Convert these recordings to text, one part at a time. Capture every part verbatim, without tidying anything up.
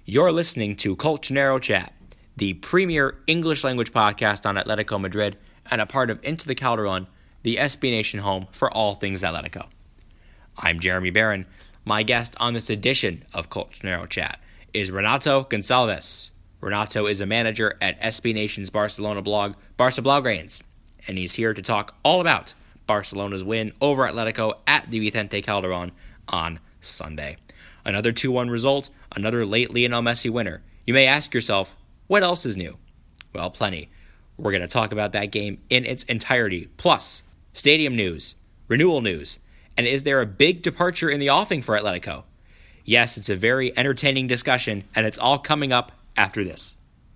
You're listening to Colchonero Chat, the premier English language podcast on Atletico Madrid and a part of Into the Calderon, the S B Nation home for all things Atletico. I'm Jeremy Barron. My guest on this edition of Colchonero Chat is Renato Gonçalves. Renato is a manager at S B Nation's Barcelona blog, Barça Blaugranes, and he's here to talk all about Barcelona's win over Atletico at the Vicente Calderon on Sunday. Another two one result, another late Lionel Messi winner. You may ask yourself, what else is new? Well, plenty. We're going to talk about that game in its entirety, plus stadium news, renewal news, and is there a big departure in the offing for Atletico? Yes, it's a very entertaining discussion, and it's all coming up after this.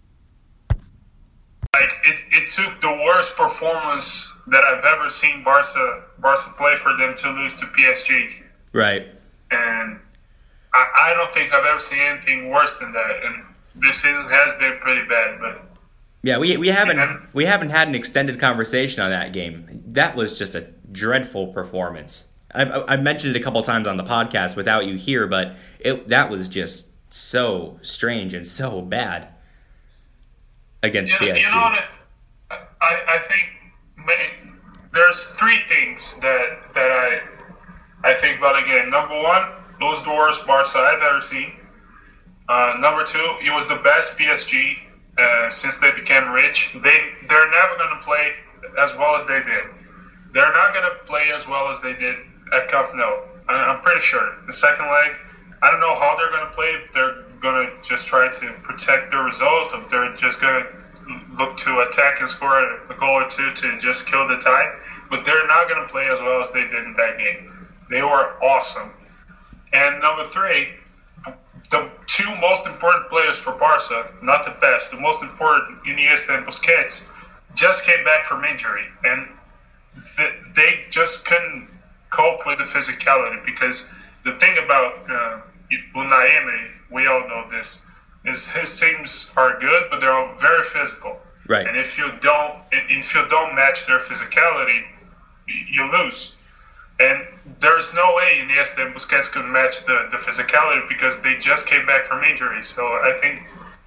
Like it, it took the worst performance that I've ever seen Barca Barca play for them to lose to P S G. Right. And I, I don't think I've ever seen anything worse than that. And this season has been pretty bad. But yeah, we we haven't and, we haven't had an extended conversation on that game. That was just a dreadful performance. I've, I've mentioned it a couple times on the podcast without you here, but it that was just so strange and so bad against you, P S G. You know what? I, I think there's three things that that I I think about again. Number one, it was the worst Barca I've ever seen. Uh, number two, it was the best P S G uh, since they became rich. They they're never going to play as well as they did. They're not going to play as well as they did at Camp Nou. I'm pretty sure. The second leg, I don't know how they're going to play. If they're going to just try to protect the result, if they're just going to look to attack and score a goal or two to just kill the tie. But they're not going to play as well as they did in that game. They were awesome. And number three, the two most important players for Barca, not the best, the most important, Iniesta and Busquets, just came back from injury. And th- they just couldn't cope with the physicality, because the thing about uh, Unai, we all know this, is his teams are good, but they're all very physical. Right. And if you don't, if you don't match their physicality, you lose. And there's no way Iniesta and Busquets could match the, the physicality, because they just came back from injury. So I think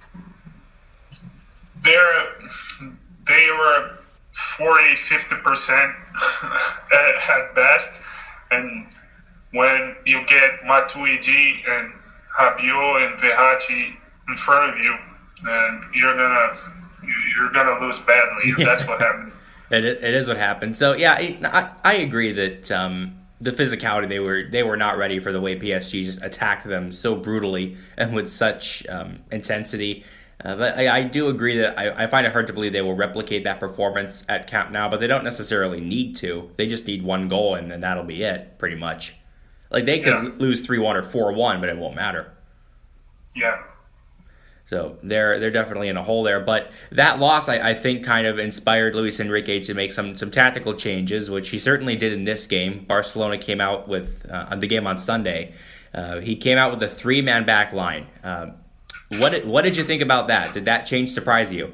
they're they were forty, fifty percent at, at best. And when you get Matuidi and Rabiot and Verratti in front of you, then you're gonna you're gonna lose badly. Yeah. That's what happened. It, it is what happened. So yeah, I, I agree that um, the physicality, they were they were not ready for the way P S G just attacked them so brutally and with such um, intensity. Uh, but I, I do agree that I, I find it hard to believe they will replicate that performance at Camp Nou, but they don't necessarily need to. They just need one goal, and then that'll be it, pretty much. Like, they could Yeah. lose three one or four one, but it won't matter. Yeah. So they're they're definitely in a hole there. But that loss, I, I think, kind of inspired Luis Enrique to make some, some tactical changes, which he certainly did in this game. Barcelona came out with, uh, on the game on Sunday, uh, he came out with a three-man back line. Uh, what, did, what did you think about that? Did that change surprise you?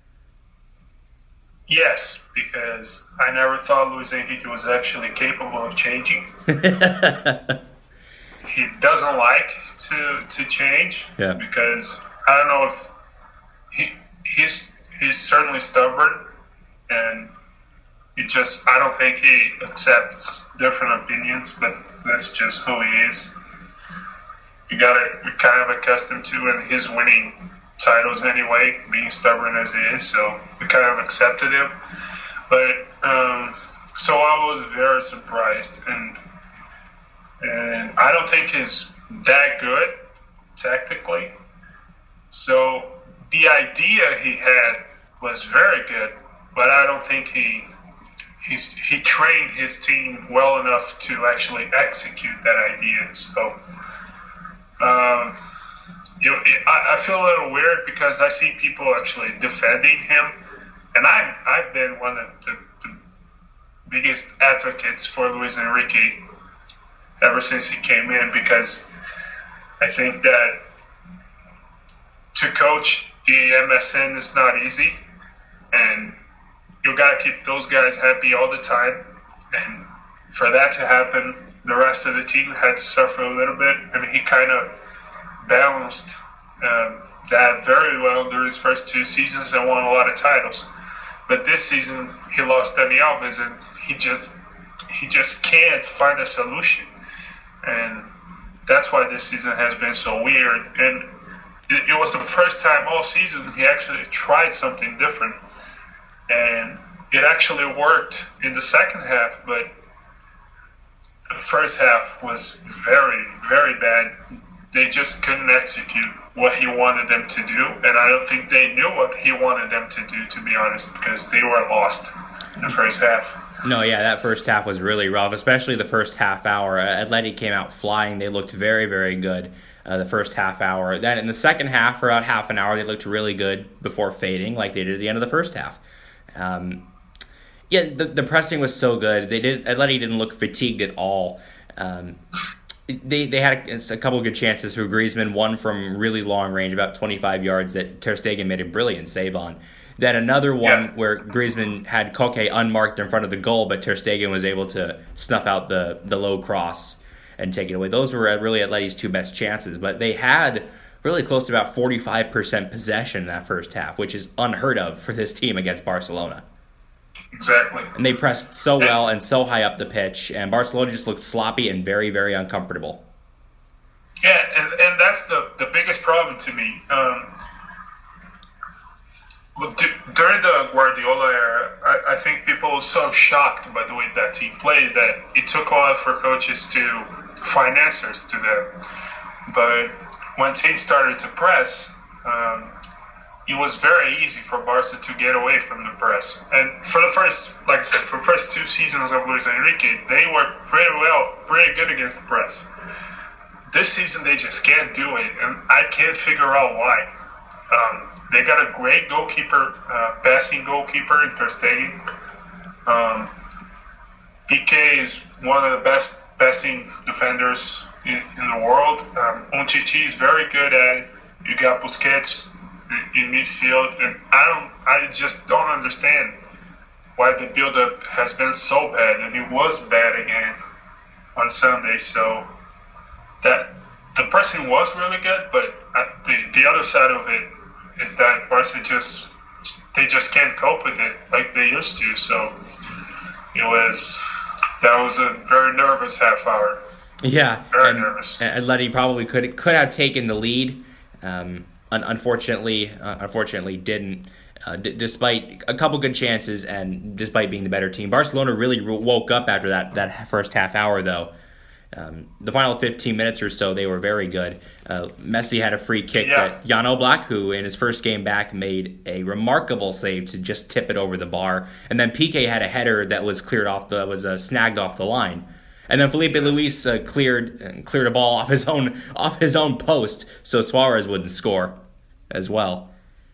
Yes, because I never thought Luis Enrique was actually capable of changing. He doesn't like to to change, yeah. because I don't know if he he's he's certainly stubborn, and he just I don't think he accepts different opinions, but that's just who he is. You gotta be kind of accustomed to, and his winning titles anyway, being stubborn as he is, so we kind of accepted him. But um, so I was very surprised, and and I don't think he's that good tactically. So the idea he had was very good, but I don't think he he's, he trained his team well enough to actually execute that idea. So um, you know, it, I, I feel a little weird, because I see people actually defending him, and I've I've been one of the, the biggest advocates for Luis Enrique ever since he came in, because I think that to coach the M S N is not easy, and you got to keep those guys happy all the time. And for that to happen, the rest of the team had to suffer a little bit. I mean, he kind of balanced um, that very well during his first two seasons and won a lot of titles. But this season he lost Dani Alves, and he just he just can't find a solution. And that's why this season has been so weird. And it, it was the first time all season he actually tried something different. And it actually worked in the second half, but the first half was very, very bad. They just couldn't execute what he wanted them to do, and I don't think they knew what he wanted them to do, to be honest, because they were lost in the first half. No, yeah, that first half was really rough, especially the first half hour. Atleti came out flying. They looked very, very good uh, the first half hour. Then in the second half, for about half an hour, they looked really good before fading like they did at the end of the first half. Um, yeah, the, the pressing was so good. They did. Atleti didn't look fatigued at all. Um, they they had a, a couple of good chances for Griezmann, one from really long range, about twenty-five yards, that Ter Stegen made a brilliant save on. Then another one yeah. where Griezmann had Koke unmarked in front of the goal, but Ter Stegen was able to snuff out the, the low cross and take it away. Those were really Atleti's two best chances, but they had really close to about forty-five percent possession in that first half, which is unheard of for this team against Barcelona. Exactly. And they pressed so well and so high up the pitch, and Barcelona just looked sloppy and very, very uncomfortable. Yeah, and, and that's the, the biggest problem to me. Um, during the Guardiola era, I, I think people were so shocked by the way that team played that it took a while for coaches to find answers to them. But when teams started to press, um, it was very easy for Barca to get away from the press. And for the first, like I said, for the first two seasons of Luis Enrique, they were pretty well, pretty good against the press. This season, they just can't do it, and I can't figure out why. Um, they got a great goalkeeper, uh, passing goalkeeper in Ter Stegen. Um, P K is one of the best passing defenders in, in the world. Um, Umtiti is very good at it. You got Busquets in midfield, and I don't, I just don't understand why the build-up has been so bad, and it was bad again on Sunday. So that the pressing was really good, but the the other side of it is that Barca just they just can't cope with it like they used to. So it was that was a very nervous half hour. Yeah, very and, nervous. Atleti probably could could have taken the lead. Um, un- unfortunately, uh, unfortunately, didn't. Uh, d- despite a couple good chances and despite being the better team, Barcelona really re- woke up after that that first half hour, though. Um, the final fifteen minutes or so, they were very good. Uh, Messi had a free kick yeah. that Jan Oblak, who in his first game back made a remarkable save to just tip it over the bar, and then P K had a header that was cleared off the was uh, snagged off the line, and then Felipe Luis uh, cleared uh, cleared a ball off his own off his own post, so Suarez wouldn't score as well.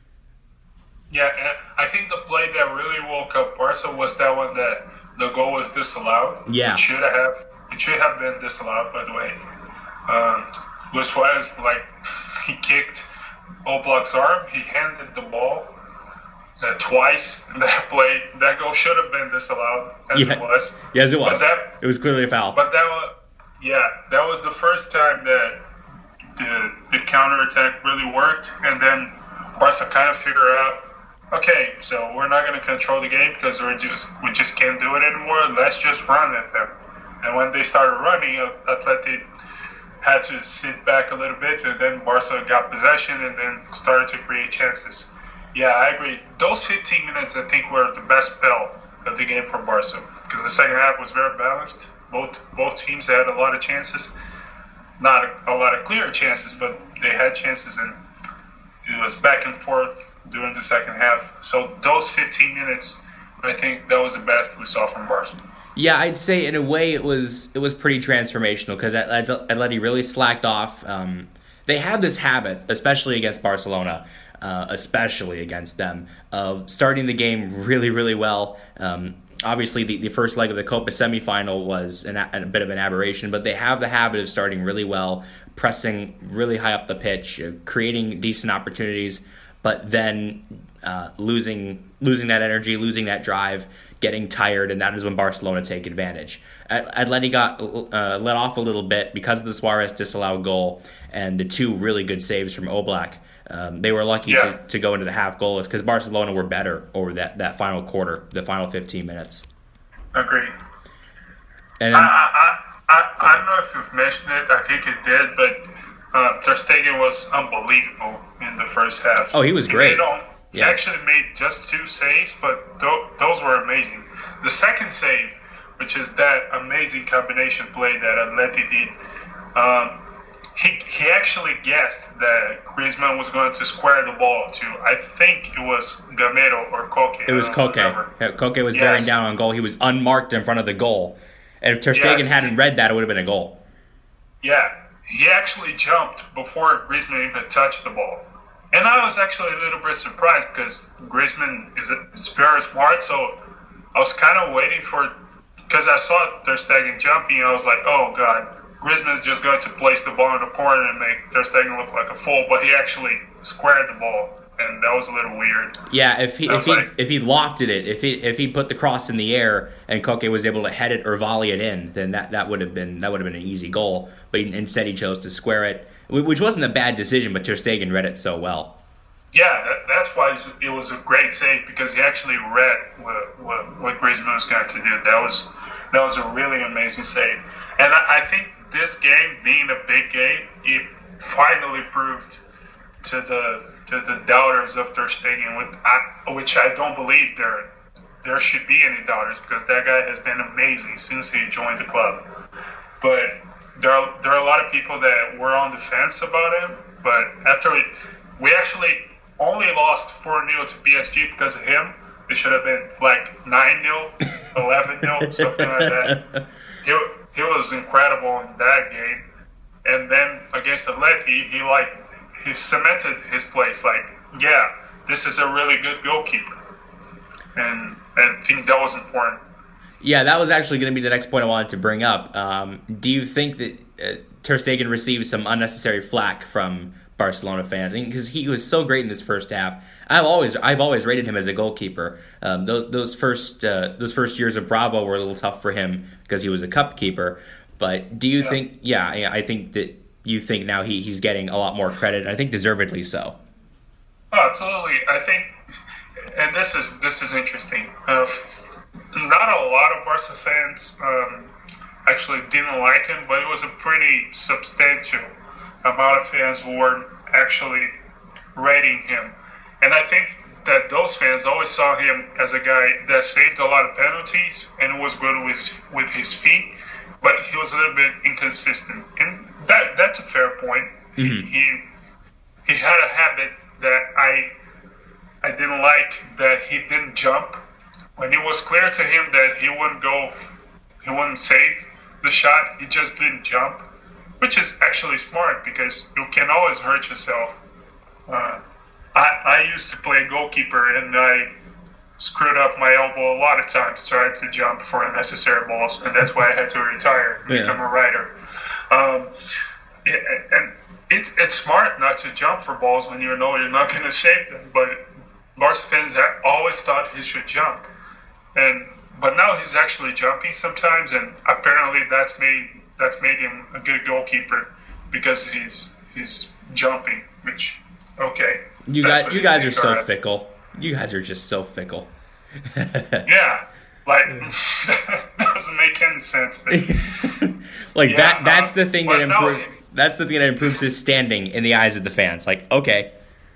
Yeah, and I think the play that really woke up Barca was that one that the goal was disallowed. Yeah, it should have. It should have been disallowed, by the way. Um, Luis Suarez, like, he kicked Oblak's arm. He handed the ball uh, twice. That play, that goal should have been disallowed, as yeah. it was. Yes, it was. That, it was clearly a foul. But that was, yeah, that was the first time that the the counterattack really worked. And then Barca kind of figured out, okay, so we're not going to control the game because we're just we just can't do it anymore. Let's just run at them. And when they started running, Atleti had to sit back a little bit, and then Barca got possession and then started to create chances. Yeah, I agree. Those fifteen minutes, I think, were the best spell of the game for Barca because the second half was very balanced. Both both teams had a lot of chances. Not a, a lot of clear chances, but they had chances, and it was back and forth during the second half. So those fifteen minutes, I think that was the best we saw from Barca. Yeah, I'd say in a way it was it was pretty transformational because Atleti really slacked off. Um, they have this habit, especially against Barcelona, uh, especially against them, of starting the game really, really well. Um, obviously, the, the first leg of the Copa semifinal was an, a bit of an aberration, but they have the habit of starting really well, pressing really high up the pitch, uh, creating decent opportunities, but then uh, losing losing that energy, losing that drive, getting tired, and that is when Barcelona take advantage. Atleti got uh, let off a little bit because of the Suarez disallowed goal and the two really good saves from Oblak. Um, they were lucky yeah. to, to go into the half goalless because Barcelona were better over that, that final quarter, the final fifteen minutes. Agreed. And then, I, I, I, I don't know if you've mentioned it. I think it did, but uh, Ter Stegen was unbelievable in the first half. Oh, he was he great. Made, he yeah. actually made just two saves, but th- those were amazing. The second save, which is that amazing combination play that Atleti did, um, he he actually guessed that Griezmann was going to square the ball to, I think it was Gamero or Koke. It was Koke. Yeah, Koke was yes. bearing down on goal. He was unmarked in front of the goal. And if Ter Stegen yes. hadn't read that, it would have been a goal. Yeah, he actually jumped before Griezmann even touched the ball. And I was actually a little bit surprised because Griezmann is, is very smart, so I was kind of waiting for, because I saw Ter Stegen jumping, and I was like, oh, God, Griezmann is just going to place the ball in the corner and make Ter Stegen look like a fool, but he actually squared the ball, and that was a little weird. Yeah, if he if he like, if he lofted it, if he if he put the cross in the air and Koke was able to head it or volley it in, then that, that would have been that would have been an easy goal. But he, instead, he chose to square it, which wasn't a bad decision. But Ter Stegen read it so well. Yeah, that, that's why it was a great save because he actually read what what, what Griezmann was going to do. That was that was a really amazing save, and I, I think this game being a big game, it finally proved to the to the doubters of Ter Stegen, which I, which I don't believe there there should be any doubters because that guy has been amazing since he joined the club. But there are, there are a lot of people that were on the fence about him. But after we, we actually only lost four nil to P S G because of him. It should have been like nine nil, eleven nil, something like that. He, he was incredible in that game. And then against Atleti, he like he cemented his place. Like, yeah, this is a really good goalkeeper. And, and I think that was important. Yeah, that was actually going to be the next point I wanted to bring up. Um, do you think that uh, Ter Stegen received some unnecessary flack from Barcelona fans? Because I mean, he was so great in this first half. I've always I've always rated him as a goalkeeper. Um, those those first uh, those first years of Bravo were a little tough for him because he was a cup keeper. But do you yeah. think? Yeah, I think that you think now he, he's getting a lot more credit. And I think deservedly so. Oh, absolutely. I think, and this is this is interesting. Uh, not a lot of Barca fans um, actually didn't like him, but it was a pretty substantial amount of fans who were actually rating him. And I think that those fans always saw him as a guy that saved a lot of penalties and was good with with his feet, but he was a little bit inconsistent. And that that's a fair point. Mm-hmm. He he had a habit that I I didn't like, that he didn't jump. When it was clear to him that he wouldn't go, he wouldn't save the shot, he just didn't jump, which is actually smart because you can always hurt yourself. Uh, I, I used to play goalkeeper and I screwed up my elbow a lot of times trying to jump for unnecessary balls, and that's why I had to retire and yeah. become a writer. Um, and it's it's smart not to jump for balls when you know you're not going to save them, but Barca fans have always thought he should jump. And but now he's actually jumping sometimes, and apparently that's made that's made him a good goalkeeper because he's he's jumping. Which okay, you guys you guys are so right. fickle. You guys are just so fickle. Yeah, like doesn't make any sense. But, like yeah, that that's uh, the thing that improves. No, that's the thing that improves his standing in the eyes of the fans. Like okay.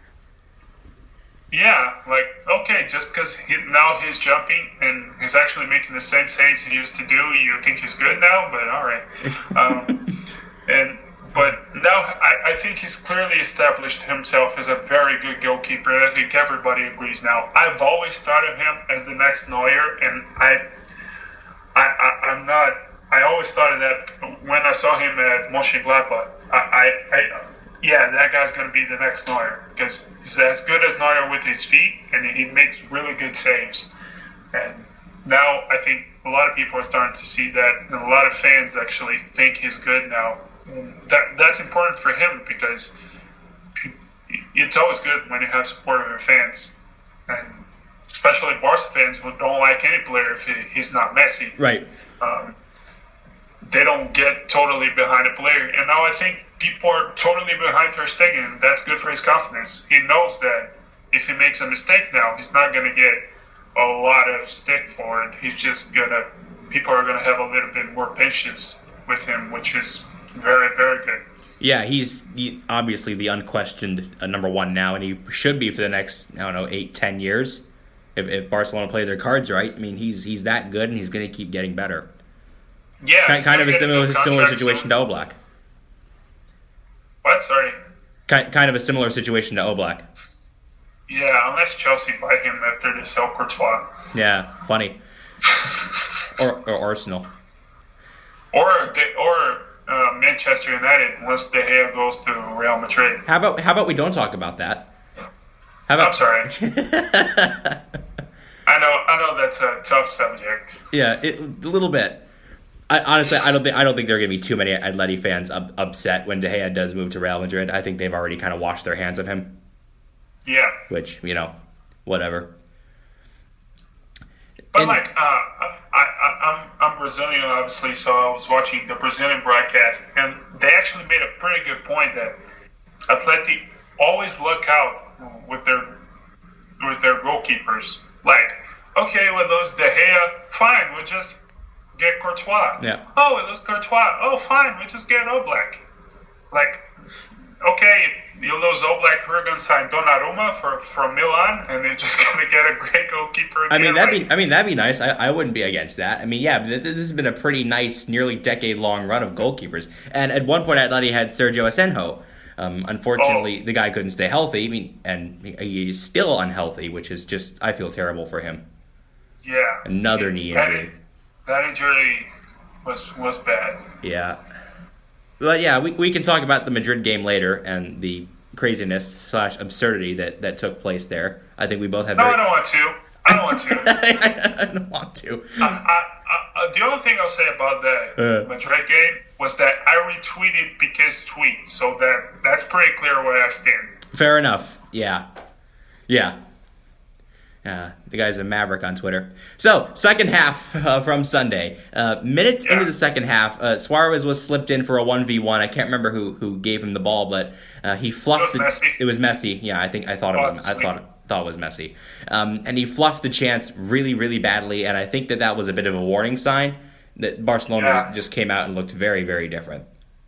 Yeah, like, okay, just because he, now he's jumping and he's actually making the same saves he used to do, you think he's good now? But all right. Um, and But now I, I think he's clearly established himself as a very good goalkeeper, and I think everybody agrees now. I've always thought of him as the next Neuer, and I, I, I, I'm not, I always thought of that when I saw him at Mönchengladbach. I, I, I yeah, that guy's going to be the next Neuer because he's as good as Neuer with his feet, and he makes really good saves. And now I think a lot of people are starting to see that, and a lot of fans actually think he's good now. And that that's important for him because it's always good when you have support of your fans, and especially Barca fans who don't like any player if he, he's not Messi. Right. Um, they don't get totally behind a player, and now I think people are totally behind Ter Stegen, and that's good for his confidence. He knows that if he makes a mistake now, he's not going to get a lot of stick for it. He's just going to, people are going to have a little bit more patience with him, which is very, very good. Yeah, he's he, obviously the unquestioned uh, number one now, and he should be for the next, I don't know, eight, ten years. If, if Barcelona play their cards right, I mean, he's he's that good, and he's going to keep getting better. Yeah, kind, kind of a similar similar situation soon. to Oblak. What? Sorry. Kind kind of a similar situation to Oblak. Yeah, unless Chelsea buy him after they sell Courtois. Yeah, funny. or or Arsenal. Or they, or uh, Manchester United once De Gea goes to Real Madrid. How about how about we don't talk about that? How about? I'm sorry. I know I know that's a tough subject. Yeah, it, a little bit. I, honestly, I don't think I don't think there are going to be too many Atleti fans up, upset when De Gea does move to Real Madrid. I think they've already kind of washed their hands of him. Yeah. Which, you know, whatever. But and, like, uh, I, I, I'm I'm Brazilian, obviously, so I was watching the Brazilian broadcast, and they actually made a pretty good point that Atleti always look out with their with their goalkeepers. Like, okay, well, those De Gea, fine, we'll just get Courtois. Yeah. Oh, it was Courtois. Oh, fine, we just get Oblak. Like, okay, you lose Oblak, we're going to sign Donnarumma for from Milan, and they're just going to get a great goalkeeper again. I mean, that'd like, be I mean that'd be nice. I, I wouldn't be against that. I mean, yeah, this has been a pretty nice, nearly decade-long run of goalkeepers. And at one point, Atleti had Sergio Asenjo. Um, unfortunately, oh. the guy couldn't stay healthy. I mean, and he's still unhealthy, which is just, I feel terrible for him. Yeah. Another knee that, injury. That injury was was bad. Yeah. But yeah, we we can talk about the Madrid game later and the craziness slash absurdity that, that took place there. I think we both have. No, very... I don't want to. I don't want to. I don't want to. I, I, I, the only thing I'll say about the uh. Madrid game was that I retweeted Piqué's tweet, so that that's pretty clear where I stand. Fair enough. Yeah. Yeah. Uh, the guy's a maverick on Twitter. So, second half uh, from Sunday. Uh, minutes yeah. into the second half, uh, Suarez was slipped in for a one v one. I can't remember who, who gave him the ball, but uh, he fluffed it. Was the, it was Messi. Yeah, I think I thought it was. I thought thought it was Messi. Um, and he fluffed the chance really, really badly. And I think that that was a bit of a warning sign that Barcelona yeah. just came out and looked very, very different.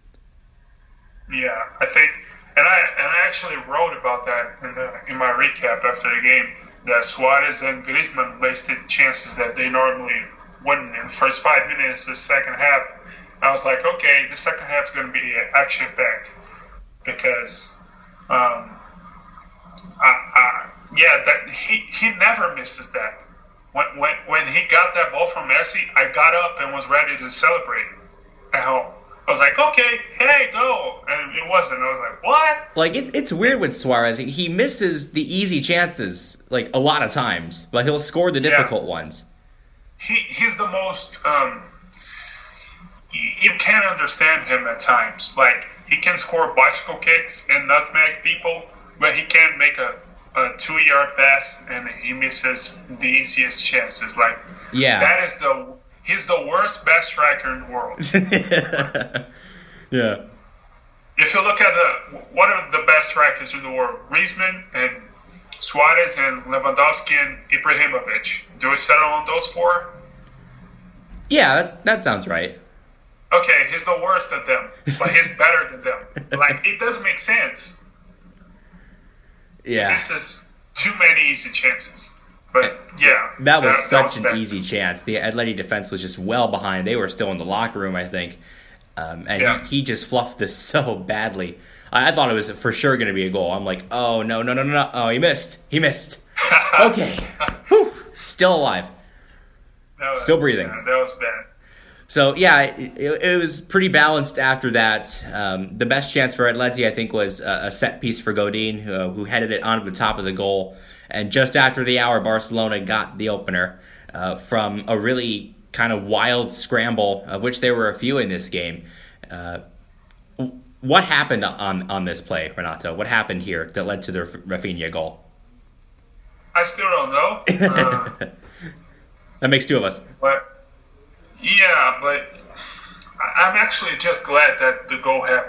Yeah, I think, and I and I actually wrote about that in the, in my recap after the game. That Suarez and Griezmann wasted chances that they normally wouldn't in the first five minutes of the second half. I was like, okay, the second half is going to be action-packed because, um, I, I, yeah, that he, he never misses that. When, when when he got that ball from Messi, I got up and was ready to celebrate. Now, I was like, okay, hey, go. And it wasn't. I was like, what? Like, it, it's weird with Suarez. He misses the easy chances, like, a lot of times. But he'll score the difficult yeah. ones. He He's the most... Um, you, you can't understand him at times. Like, he can score bicycle kicks and nutmeg people, but he can't make a, a two-yard pass, and he misses the easiest chances. Like, yeah. that is the... He's the worst best striker in the world. yeah. If you look at the what are the best strikers in the world, Griezmann and Suarez and Lewandowski and Ibrahimovic. Do we settle on those four? Yeah, that, that sounds right. Okay, he's the worst of them, but he's better than them. Like, it doesn't make sense. Yeah. This is too many easy chances. But, yeah. That was that, such that was an bad. easy chance. The Atleti defense was just well behind. They were still in the locker room, I think. Um, and yeah. he, he just fluffed this so badly. I, I thought it was for sure going to be a goal. I'm like, oh, no, no, no, no, no. Oh, he missed. He missed. Okay. Whew. Still alive. Was, still breathing. Yeah, that was bad. So, yeah, it, it was pretty balanced after that. Um, the best chance for Atleti, I think, was a, a set piece for Godin, uh, who headed it onto the top of the goal. And just after the hour, Barcelona got the opener uh, from a really kind of wild scramble, of which there were a few in this game. Uh, what happened on, on this play, Renato? What happened here that led to the Rafinha goal? I still don't know. Uh, that makes two of us. But, yeah, but I'm actually just glad that the goal happened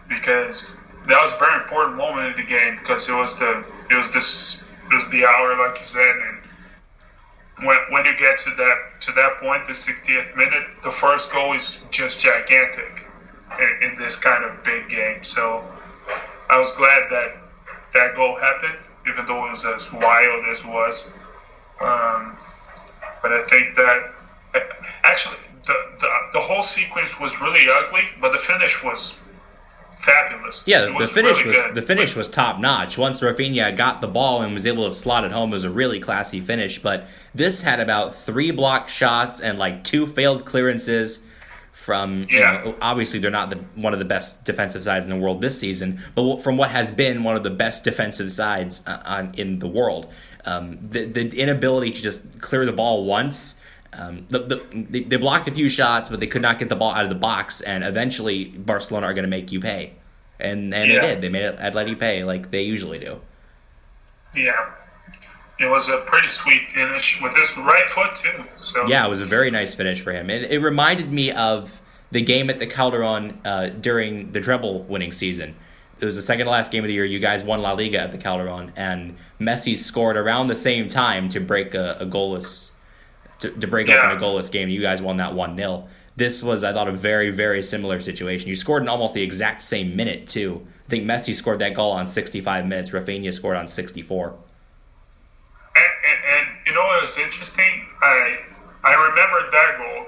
because that was a very important moment in the game because it was the it was this it was the hour, like you said, and when when you get to that to that point, the sixtieth minute, the first goal is just gigantic in, in this kind of big game. So I was glad that that goal happened, even though it was as wild as it was. Um, but I think that actually the, the the whole sequence was really ugly, but the finish was fabulous. Yeah, the, was the finish really was good. the finish was top notch. Once Rafinha got the ball and was able to slot it home, it was a really classy finish. But this had about three blocked shots and like two failed clearances from. Yeah. You know, obviously, they're not the, one of the best defensive sides in the world this season, but from what has been one of the best defensive sides uh, on, in the world, um, the the inability to just clear the ball once. Um, the, the, they blocked a few shots, but they could not get the ball out of the box, and eventually Barcelona are going to make you pay. And and Yeah. they did. They made Atleti pay like they usually do. Yeah, it was a pretty sweet finish with this right foot too. So Yeah, it was a very nice finish for him. It, it reminded me of the game at the Calderon uh, during the treble winning season. It was the second to last game of the year. You guys won La Liga at the Calderon, and Messi scored around the same time to break a, a goalless to, to break Yeah. open a goalless game. You guys won that one nil. This was, I thought, a very, very similar situation. You scored in almost the exact same minute, too. I think Messi scored that goal on sixty-five minutes. Rafinha scored on sixty-four. And, and, and you know what was interesting? I I remembered that goal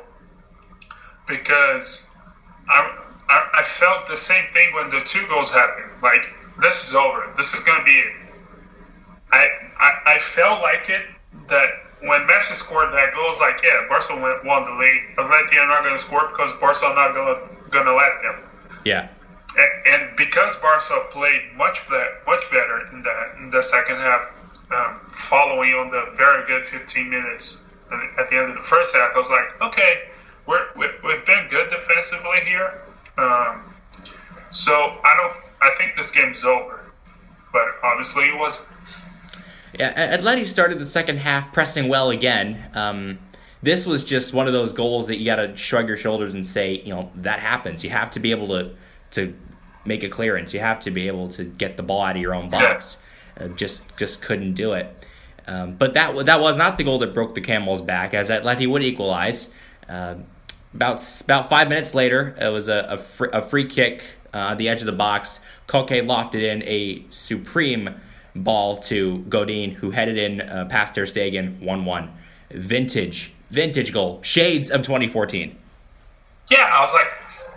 because I, I I felt the same thing when the two goals happened. Like, this is over. This is going to be it. I, I I felt like it that when Messi scored that goal, it was like, yeah, Barcelona won the league. Atleti are not going to score because Barcelona are not going to going to let them. Yeah. And, and because Barca played much better, much better in the in the second half, um, following on the very good fifteen minutes at the end of the first half, I was like, okay, we're, we're we've been good defensively here. Um, so I don't, I think this game's over, but obviously it was. Yeah, Atleti started the second half pressing well again. Um, this was just one of those goals that you got to shrug your shoulders and say, you know, that happens. You have to be able to to make a clearance. You have to be able to get the ball out of your own box. Uh, just just couldn't do it. Um, but that that was not the goal that broke the camel's back, as Atleti would equalize. Uh, about about five minutes later, it was a a, fr- a free kick uh, on the edge of the box. Koke lofted in a supreme ball to Godin, who headed in uh, past Ter Stegen, one one. Vintage, vintage goal. Shades of twenty fourteen. Yeah, I was like,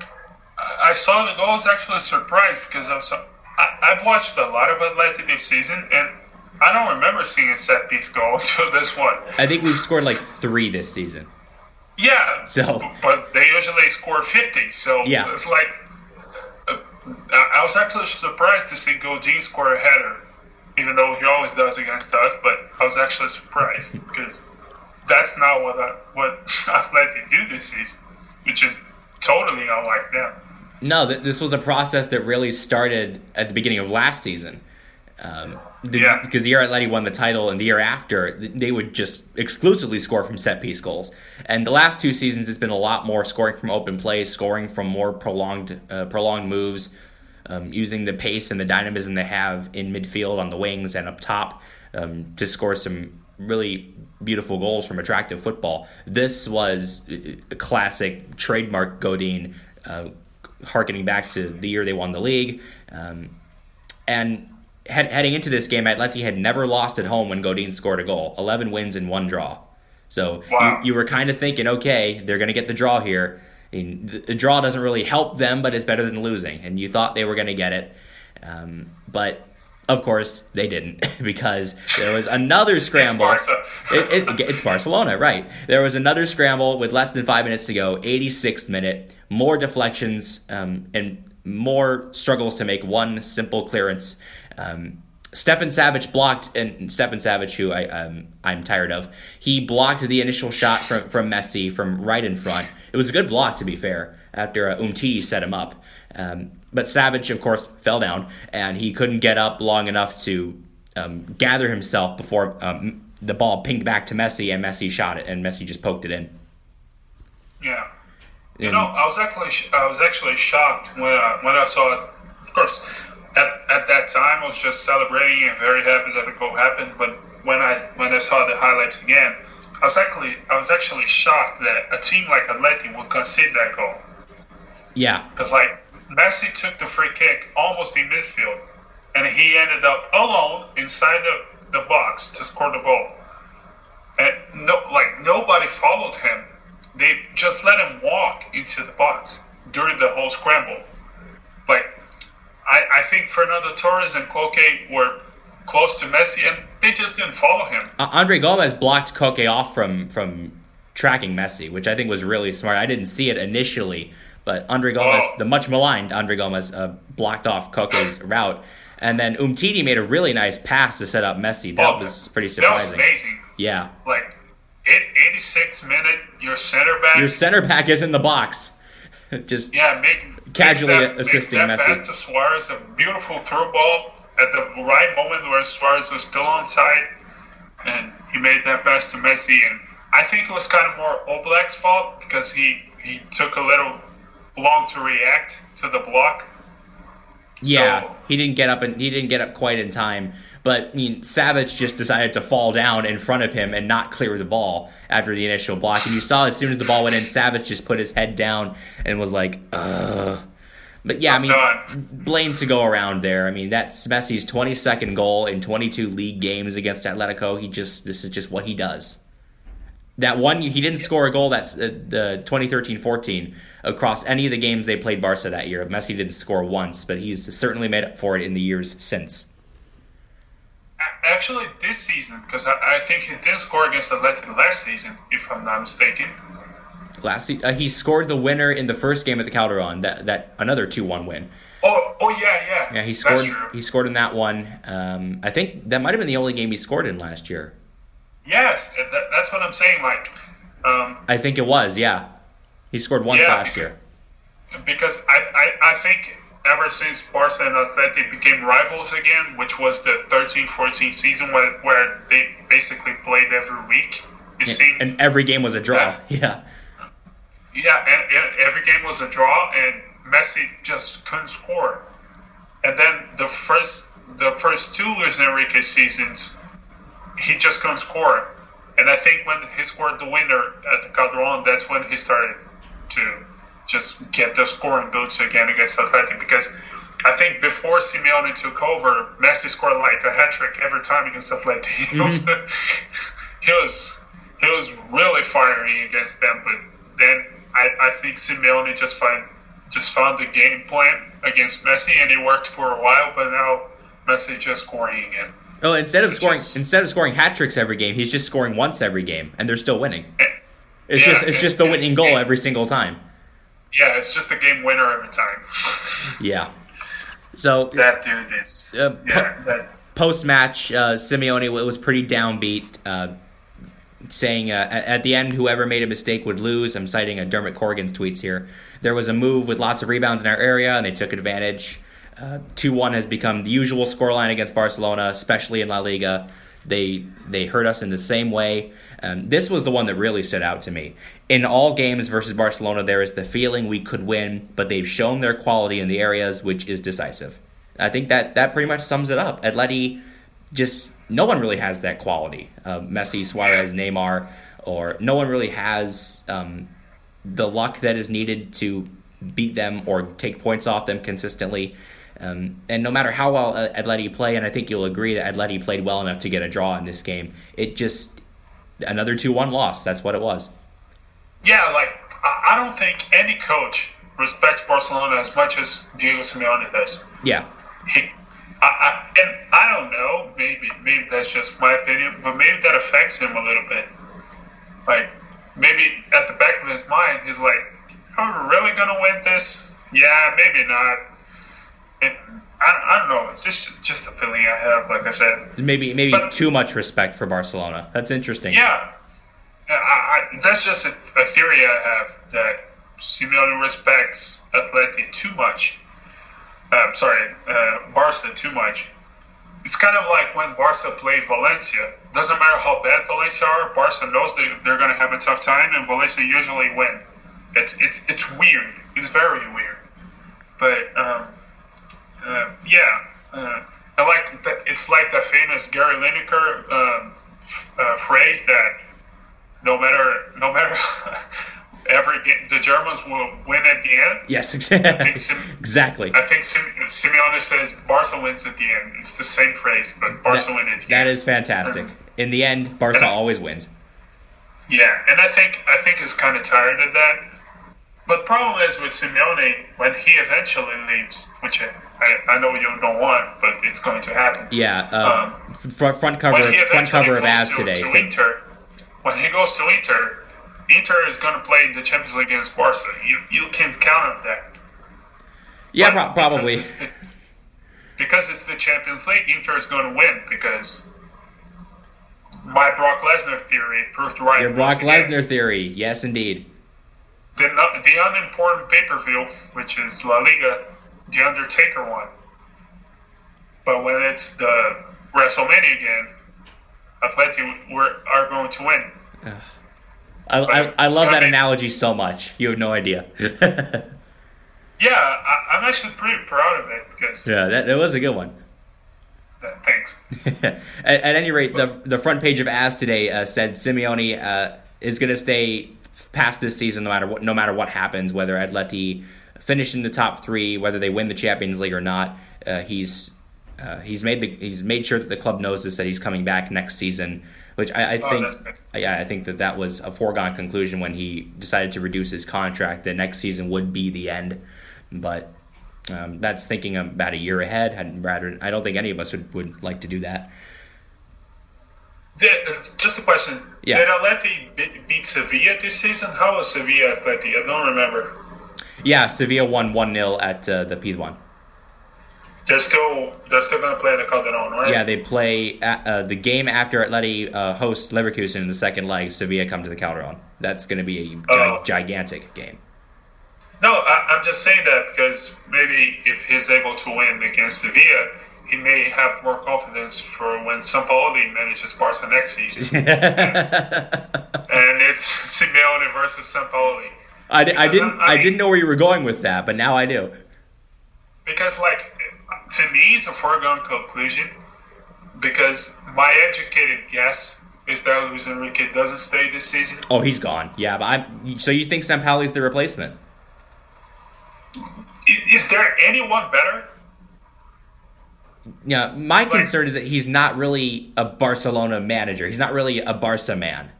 I saw the goal. I was actually surprised because I was. I, I've watched a lot of Atleti this season, and I don't remember seeing a set piece goal until this one. I think we've scored like three this season. Yeah, So- but they usually score fifty, so Yeah. it's like uh, I was actually surprised to see Godin score a header, even though he always does against us. But I was actually surprised because that's not what I, what Atleti do this season, which is totally unlike them. No, th- this was a process that really started at the beginning of last season. Um, the, Yeah. Because the year Atleti won the title and the year after, th- they would just exclusively score from set-piece goals. And the last two seasons, it's been a lot more scoring from open play, scoring from more prolonged uh, prolonged moves, um, using the pace and the dynamism they have in midfield on the wings and up top um, to score some really beautiful goals from attractive football. This was a classic trademark Godin, uh, harkening back to the year they won the league. Um, and head, heading into this game, Atleti had never lost at home when Godin scored a goal. eleven wins and one draw. So Wow. you, you were kind of thinking, okay, they're going to get the draw here. And the, the draw doesn't really help them, but it's better than losing. And you thought they were going to get it. Um, but, of course, they didn't because there was another scramble. It's Barca. it, it, it's Barcelona, right. There was another scramble with less than five minutes to go, eighty-sixth minute, more deflections um, and more struggles to make one simple clearance. Um, Stefan Savic blocked, and Stefan Savic, who I, um, I'm tired of, he blocked the initial shot from, from Messi from right in front. It was a good block, to be fair, after uh, Umtiti set him up. Um, but Savic, of course, fell down, and he couldn't get up long enough to um, gather himself before um, the ball pinged back to Messi, and Messi shot it, and Messi just poked it in. Yeah. You And- know, I was actually I was actually shocked when I, when I saw of course, at, at that time I was just celebrating and very happy that the goal happened. But when I when I saw the highlights again, I was actually I was actually shocked that a team like Atleti would concede that goal. Yeah, because like Messi took the free kick almost in midfield, and he ended up alone inside the, the box to score the goal. And no, like nobody followed him. They just let him walk into the box during the whole scramble. Like I, I think Fernando Torres and Koke were close to Messi, and they just didn't follow him. Uh, Andre Gomez blocked Koke off from from tracking Messi, which I think was really smart. I didn't see it initially, but Andre Gomez, oh. the much maligned Andre Gomez, uh, blocked off Koke's route. And then Umtiti made a really nice pass to set up Messi. That oh, was pretty surprising. That was amazing. Yeah. Like, eighty-six minute, your center back. Your center back is in the box. Just yeah, make, casually make that, assisting make that Messi. Pass to Suarez, a beautiful through ball at the right moment where Suarez was still on side. And he made that pass to Messi. And I think it was kind of more Oblak's fault because he, he took a little long to react to the block. Yeah, so, he didn't get up and he didn't get up quite in time. But I mean, Savic just decided to fall down in front of him and not clear the ball after the initial block. And you saw as soon as the ball went in, Savic just put his head down and was like, "Ugh." But yeah, I mean, done. blame to go around there. I mean, that's Messi's twenty-second goal in twenty-two league games against Atletico. He just this is just what he does. That one, he didn't score a goal. That's uh, the twenty thirteen fourteen across any of the games they played Barca that year. Messi didn't score once, but he's certainly made up for it in the years since. Actually, this season, because I, I think he didn't score against Atletico last season, if I'm not mistaken. Last se- uh, he scored the winner in the first game at the Calderon. That that another two one win. Oh, oh yeah, yeah. Yeah, he scored. That's true. He scored in that one. Um, I think that might have been the only game he scored in last year. Yes, that, that's what I'm saying. Like, um, I think it was. Yeah, he scored once yeah, last year. Because I, I, I think ever since Barca and Athletic became rivals again, which was the thirteen fourteen season where, where they basically played every week, it Yeah, seemed. and every game was a draw. that, yeah. Yeah, and, and every game was a draw, and Messi just couldn't score. And then the first the first two Luis Enrique seasons, he just couldn't score. And I think when he scored the winner at the Calderon, that's when he started to just get the scoring boots again against Athletic. Because I think before Simeone took over, Messi scored like a hat trick every time against Athletic. Mm-hmm. he was he was really firing against them, but then I, I think Simeone just find just found the game plan against Messi, and it worked for a while. But now Messi just scoring again. Oh, instead of scoring just, instead of scoring hat tricks every game, he's just scoring once every game, and they're still winning. It's yeah, just it's just the and, winning goal and, every single time. Yeah, it's just a game winner every time. Yeah. So that dude is uh, yeah. Po- that, post match, uh, Simeone was pretty downbeat, uh, saying uh, at, at the end, whoever made a mistake would lose. I'm citing uh, Dermot Corrigan's tweets here. There was a move with lots of rebounds in our area, and they took advantage. Uh, two one has become the usual scoreline against Barcelona, especially in La Liga. They they hurt us in the same way. Um, this was the one that really stood out to me. In all games versus Barcelona, there is the feeling we could win, but they've shown their quality in the areas which is decisive. I think that, that pretty much sums it up. Atleti, just no one really has that quality. Uh, Messi, Suarez, Neymar, or no one really has um, the luck that is needed to beat them or take points off them consistently. Um, and no matter how well Atleti play, and I think you'll agree that Atleti played well enough to get a draw in this game, it just, another two one loss. That's what it was. Yeah, like, I don't think any coach respects Barcelona as much as Diego Simeone does. Yeah. He, I, I, and I don't know, maybe maybe that's just my opinion, but maybe that affects him a little bit. Like, maybe at the back of his mind, he's like, are we really going to win this? Yeah, maybe not. And I, I don't know. It's just just a feeling I have, like I said. Maybe maybe but, too much respect for Barcelona. That's interesting. Yeah. I, I, that's just a, a theory I have, that Simeone respects Atleti too much. I'm sorry, uh, Barca too much. It's kind of like when Barca played Valencia. Doesn't matter how bad Valencia are, Barca knows they, they're going to have a tough time, and Valencia usually win. It's it's it's weird. It's very weird. But um, Uh, yeah. Uh, I like that. It's like the famous Gary Lineker um, uh, phrase that no matter no matter every game, the Germans will win at the end. Yes, Sim- exactly. I think Sim- Simeone says Barca wins at the end. It's the same phrase, but Barca that, wins at the that end. That is fantastic. In the end, Barca always wins. Yeah, and I think I think he's kind of tired of that. But the problem is with Simeone, when he eventually leaves, which I, I know you don't want, but it's going to happen. Yeah, uh, um, front, front cover front cover of As to, today. To so. Inter, when he goes to Inter, Inter is going to play in the Champions League against Barca. You you can count on that. Yeah, pro- probably. Because it's, the, because it's the Champions League, Inter is going to win because my Brock Lesnar theory proved right. Your Brock Lesnar theory, yes, indeed. The, the unimportant pay-per-view, which is La Liga, The Undertaker won. But when it's the WrestleMania again, Atleti were, are going to win. I, I, I love that be, analogy so much. You have no idea. yeah, I, I'm actually pretty proud of it because. Yeah, that, that was a good one. Uh, thanks. at, at any rate, the the front page of As today uh, said Simeone uh, is going to stay past this season no matter what. No matter what happens, whether Atleti finish in the top three, whether they win the Champions League or not, uh, he's uh, he's made the he's made sure that the club knows this, that he's coming back next season. Which I, I think, oh, yeah, I think that that was a foregone conclusion when he decided to reduce his contract. That next season would be the end, but um, that's thinking about a year ahead. I'd rather, I don't think any of us would, would like to do that. Did, just a question: yeah. Did Atleti beat Sevilla this season? How was Sevilla Atleti? I don't remember. Yeah, Sevilla won one nil at uh, the Pizjuan. They're still they're still going to play the Calderón, right? Yeah, they play at, uh, the game after Atleti uh, hosts Leverkusen in the second leg. Sevilla come to the Calderón. That's going to be a gi- uh, gigantic game. No, I, I'm just saying that because maybe if he's able to win against Sevilla, he may have more confidence for when Sampaoli manages Barca next season. and, and it's Simeone versus Sampaoli. I, I didn't I, I mean, didn't know where you were going with that, but now I do. Because, like, to me, it's a foregone conclusion. Because my educated guess is that Luis Enrique doesn't stay this season. Oh, he's gone. Yeah, but I'm. So you think Sampaoli's the replacement? Is there anyone better? Yeah, my like, concern is that he's not really a Barcelona manager. He's not really a Barca man.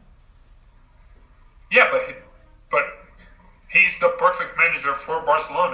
Yeah, but but he's the perfect manager for Barcelona.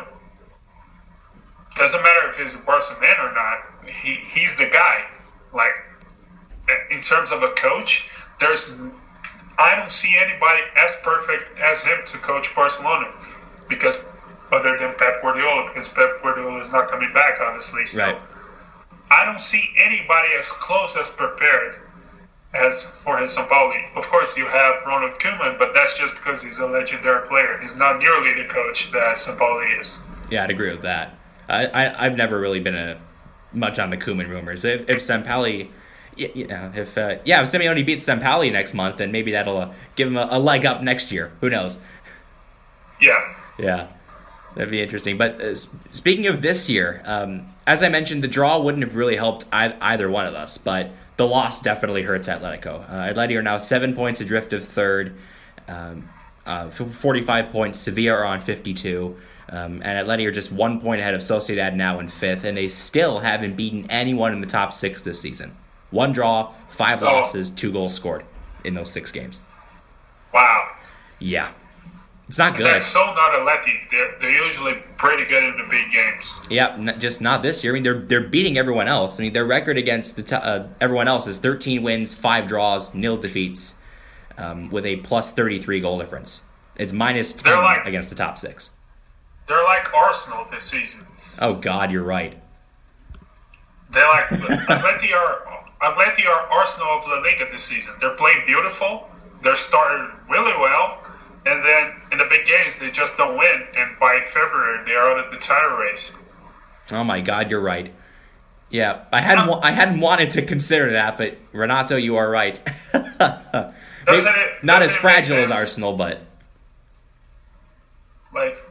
Doesn't matter if he's a Barca man or not. He he's the guy. Like, in terms of a coach, there's I don't see anybody as perfect as him to coach Barcelona, because other than Pep Guardiola, because Pep Guardiola is not coming back, obviously. So right. I don't see anybody as close as prepared as Jorge Sampaoli. Of course, you have Ronald Koeman, but that's just because he's a legendary player. He's not nearly the coach that Sampaoli is. Yeah, I'd agree with that. I, I I've never really been a much on the Koeman rumors. If, if Sampaoli, you know, if uh, yeah, if Simeone beats Sampaoli next month, then maybe that'll uh, give him a, a leg up next year. Who knows? Yeah. Yeah. That'd be interesting. But uh, speaking of this year, um, as I mentioned, the draw wouldn't have really helped I- either one of us, but the loss definitely hurts Atletico. Uh, Atleti are now seven points adrift of third, um, uh, forty-five points. Sevilla are on fifty-two, um, and Atleti are just one point ahead of Sociedad now in fifth, and they still haven't beaten anyone in the top six this season. One draw, five oh. losses, two goals scored in those six games. Wow. Yeah. It's not good. That's so not Atleti. They're, they're usually pretty good in the big games. Yeah, n- just not this year. I mean, they're they're beating everyone else. I mean, their record against the t- uh, everyone else is thirteen wins, five draws, nil defeats, um, with a plus thirty-three goal difference. It's minus ten like, against the top six. They're like Arsenal this season. Oh God, you're right. They're like Atleti are Atleti are Arsenal of La Liga this season. They're playing beautiful. They're started really well. And then in the big games, they just don't win. And by February, they are out of the title race. Oh my God, you're right. Yeah, I hadn't wa- I hadn't wanted to consider that, but Renato, you are right. Maybe, it, not as fragile as Arsenal, but like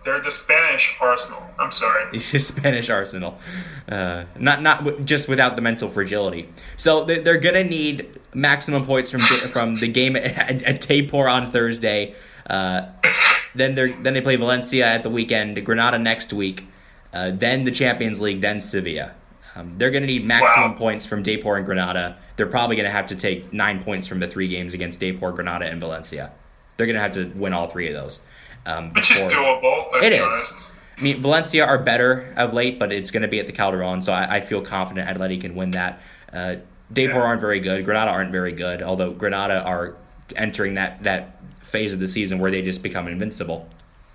They're the Spanish Arsenal. I'm sorry. Spanish Arsenal. Uh, not not w- just without the mental fragility. So they're, they're going to need maximum points from from the game at, at Depor on Thursday. Uh, then they then they play Valencia at the weekend, Granada next week, uh, then the Champions League, then Sevilla. Um, they're going to need maximum Wow. points from Depor and Granada. They're probably going to have to take nine points from the three games against Depor, Granada, and Valencia. They're going to have to win all three of those. Um, Which is before- doable. Let's It be is. honest. I mean, Valencia are better of late, but it's going to be at the Calderon, so I, I feel confident Atleti can win that. Uh, Depor Yeah. aren't very good. Granada aren't very good, although Granada are entering that, that phase of the season where they just become invincible.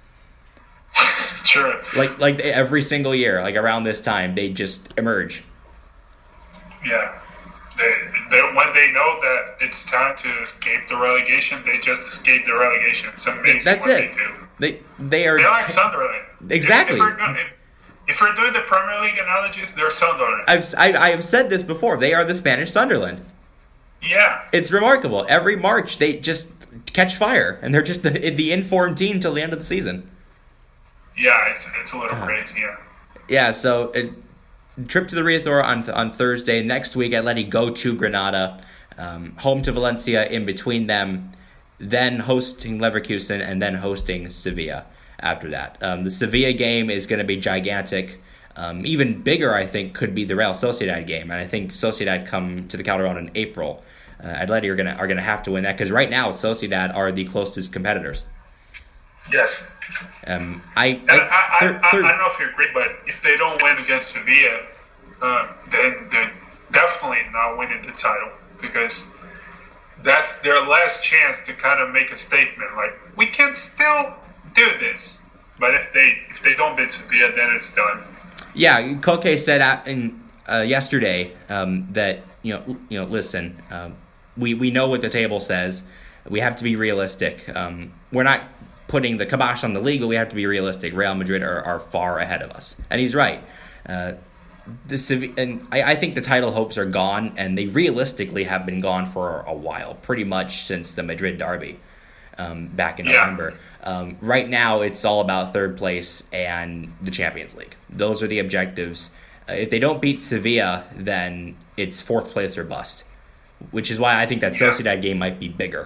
Sure. Like like they, every single year, like around this time, they just emerge. Yeah. They, they, when they know that it's time to escape the relegation, they just escape the relegation. It's amazing That's what it. they do. They they are They're like Sunderland. Exactly. If, if, we're, doing, if, if we're doing the Premier League analogies, they're Sunderland. I've I, I have said this before. They are the Spanish Sunderland. Yeah. It's remarkable. Every March, they just catch fire, and they're just the the informed team till the end of the season. Yeah, it's it's a little Uh-huh. crazy, yeah. Yeah, so uh, trip to the Riazor on on Thursday. Next week, Atleti go to Granada, um, home to Valencia in between them, then hosting Leverkusen, and then hosting Sevilla after that. Um, the Sevilla game is going to be gigantic. Um, even bigger, I think, could be the Real Sociedad game, and I think Sociedad come to the Calderon in April. Uh, Atleti are gonna are gonna have to win that because right now Sociedad are the closest competitors. Yes. Um, I And I, I, third- I, third- I don't know if you agree, but if they don't win against Sevilla, um, then they're definitely not winning the title because that's their last chance to kind of make a statement. Like, we can still do this. But if they if they don't beat Sevilla, then it's done. Yeah, Koke said at, in, uh, yesterday um, that you know you know listen, um, we we know what the table says. We have to be realistic. Um, we're not putting the kibosh on the league, but we have to be realistic. Real Madrid are, are far ahead of us, and he's right. Uh, the Sev- and I, I think the title hopes are gone, and they realistically have been gone for a while, pretty much since the Madrid derby um, back in Yeah. November. Um, right now, it's all about third place and the Champions League. Those are the objectives. Uh, if they don't beat Sevilla, then it's fourth place or bust, which is why I think that Yeah. Sociedad game might be bigger.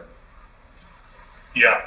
Yeah.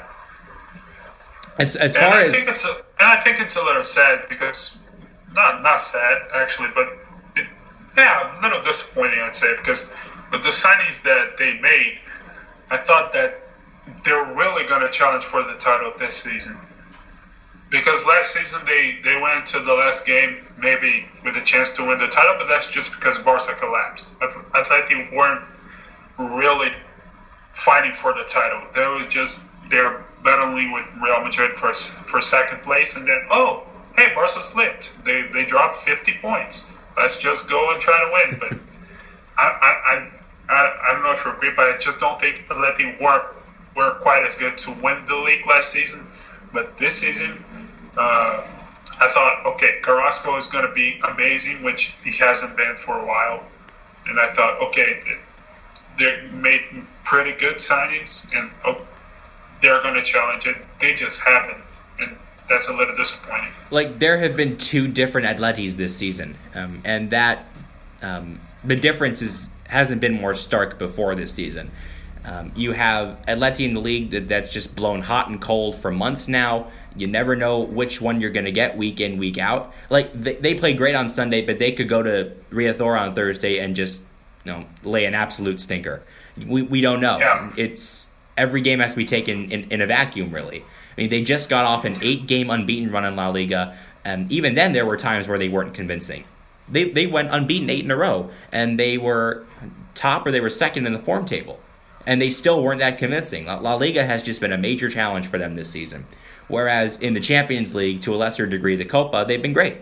As as And far I as think it's a, and I think it's a little sad because not not sad actually, but it, yeah, a little disappointing I'd say because with the signings that they made, I thought that they're really going to challenge for the title this season. Because last season they, they went to the last game maybe with a chance to win the title, but that's just because Barca collapsed. I, I thought they weren't really fighting for the title. They was just they're battling with Real Madrid for for second place, and then oh hey Barca slipped. They they dropped fifty points. Let's just go and try to win. But I I, I I I don't know if you agree, but I just don't think Atleti were were quite as good to win the league last season. But this season, uh, I thought, okay, Carrasco is going to be amazing, which he hasn't been for a while. And I thought, okay, they made pretty good signings, and oh, they're going to challenge it. They just haven't, and that's a little disappointing. like there have been two different Atletis this season, um, and that um, the difference is hasn't been more stark before this season. Um, you have Atleti in the league that, that's just blown hot and cold for months now. You never know which one you're going to get week in, week out. Like they, they play great on Sunday, but they could go to Riazor on Thursday and just you know lay an absolute stinker. We we don't know. Yeah. It's every game has to be taken in, in a vacuum, really. I mean, they just got off an eight-game unbeaten run in La Liga, and even then there were times where they weren't convincing. They they went unbeaten eight in a row, and they were top or they were second in the form table. And they still weren't that convincing. La Liga has just been a major challenge for them this season. Whereas in the Champions League, to a lesser degree, the Copa, they've been great.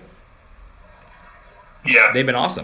Yeah. They've been awesome.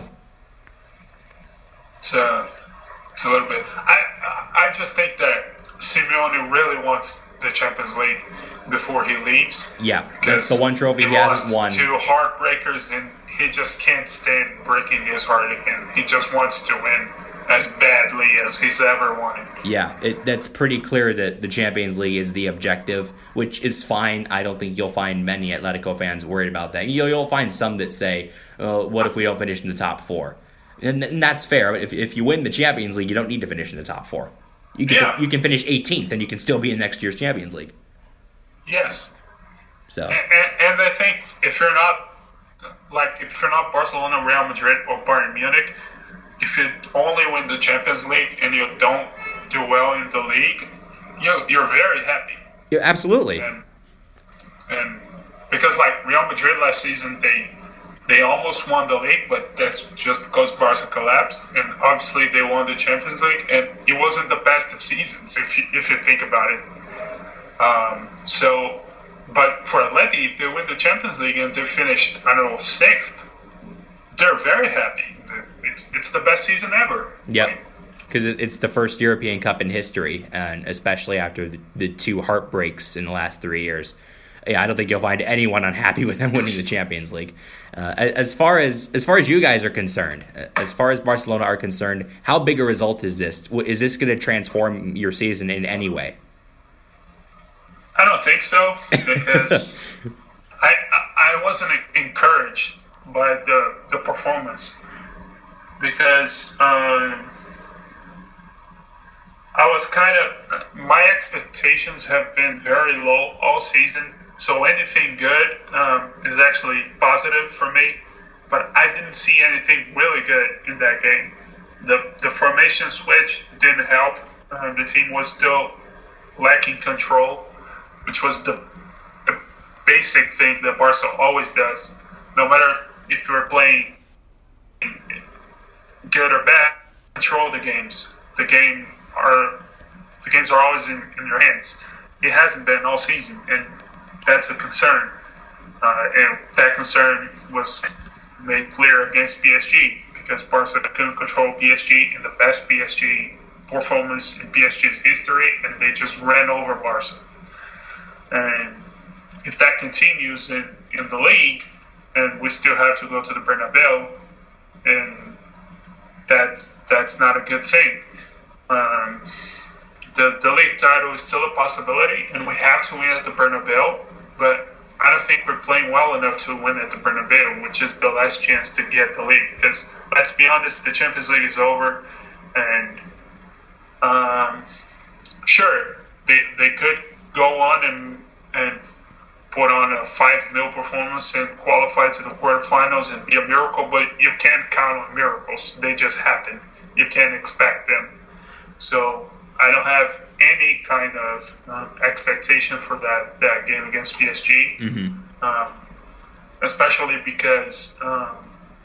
It's a, it's a little bit. I I just think that Simeone really wants the Champions League before he leaves. Yeah, that's the one trophy he, he hasn't won. lost two heartbreakers in he just can't stand breaking his heart again. He just wants to win as badly as he's ever wanted. Yeah, it, that's pretty clear that the Champions League is the objective, which is fine. I don't think you'll find many Atletico fans worried about that. You'll, you'll find some that say, uh, what if we don't finish in the top four? And, and that's fair. If, if you win the Champions League, you don't need to finish in the top four. You can, yeah. you can finish eighteenth, and you can still be in next year's Champions League. Yes. So. And, and, and I think if you're not, like, if you're not Barcelona, Real Madrid, or Bayern Munich, if you only win the Champions League and you don't do well in the league, you're, you're very happy. Yeah, absolutely. And, and because, like, Real Madrid last season, they they almost won the league, but that's just because Barca collapsed. And obviously they won the Champions League, and it wasn't the best of seasons if you, if you think about it. Um, so, but for Atleti, if they win the Champions League and they finished, I don't know, sixth, they're very happy. It's it's the best season ever. Yep, because it's the first European Cup in history, and especially after the, the two heartbreaks in the last three years. Yeah, I don't think you'll find anyone unhappy with them winning the Champions League. Uh, as far as as far as you guys are concerned, as far as Barcelona are concerned, how big a result is this? Is this going to transform your season in any way? I don't think so, because I, I I wasn't encouraged by the the performance. Because um, I was kind of, my expectations have been very low all season. So anything good um, is actually positive for me. But I didn't see anything really good in that game. The the formation switch didn't help. Um, the team was still lacking control, which was the, the basic thing that Barca always does. No matter if you're playing good or bad, control the games. The game are the games are always in, in your hands. It hasn't been all season, and that's a concern. Uh, and that concern was made clear against P S G, because Barca couldn't control P S G in the best P S G performance in P S G's history, and they just ran over Barca. And if that continues in, in the league, and we still have to go to the Bernabeu, and That's that's not a good thing. Um, the the league title is still a possibility, and we have to win at the Bernabeu. But I don't think we're playing well enough to win at the Bernabeu, which is the last chance to get the league. Because let's be honest, the Champions League is over, and um, sure they they could go on and and put on a five nil performance and qualify to the quarterfinals and be a miracle, but you can't count on miracles. They just happen. You can't expect them. So I don't have any kind of um, expectation for that, that game against P S G, mm-hmm. um, especially because um,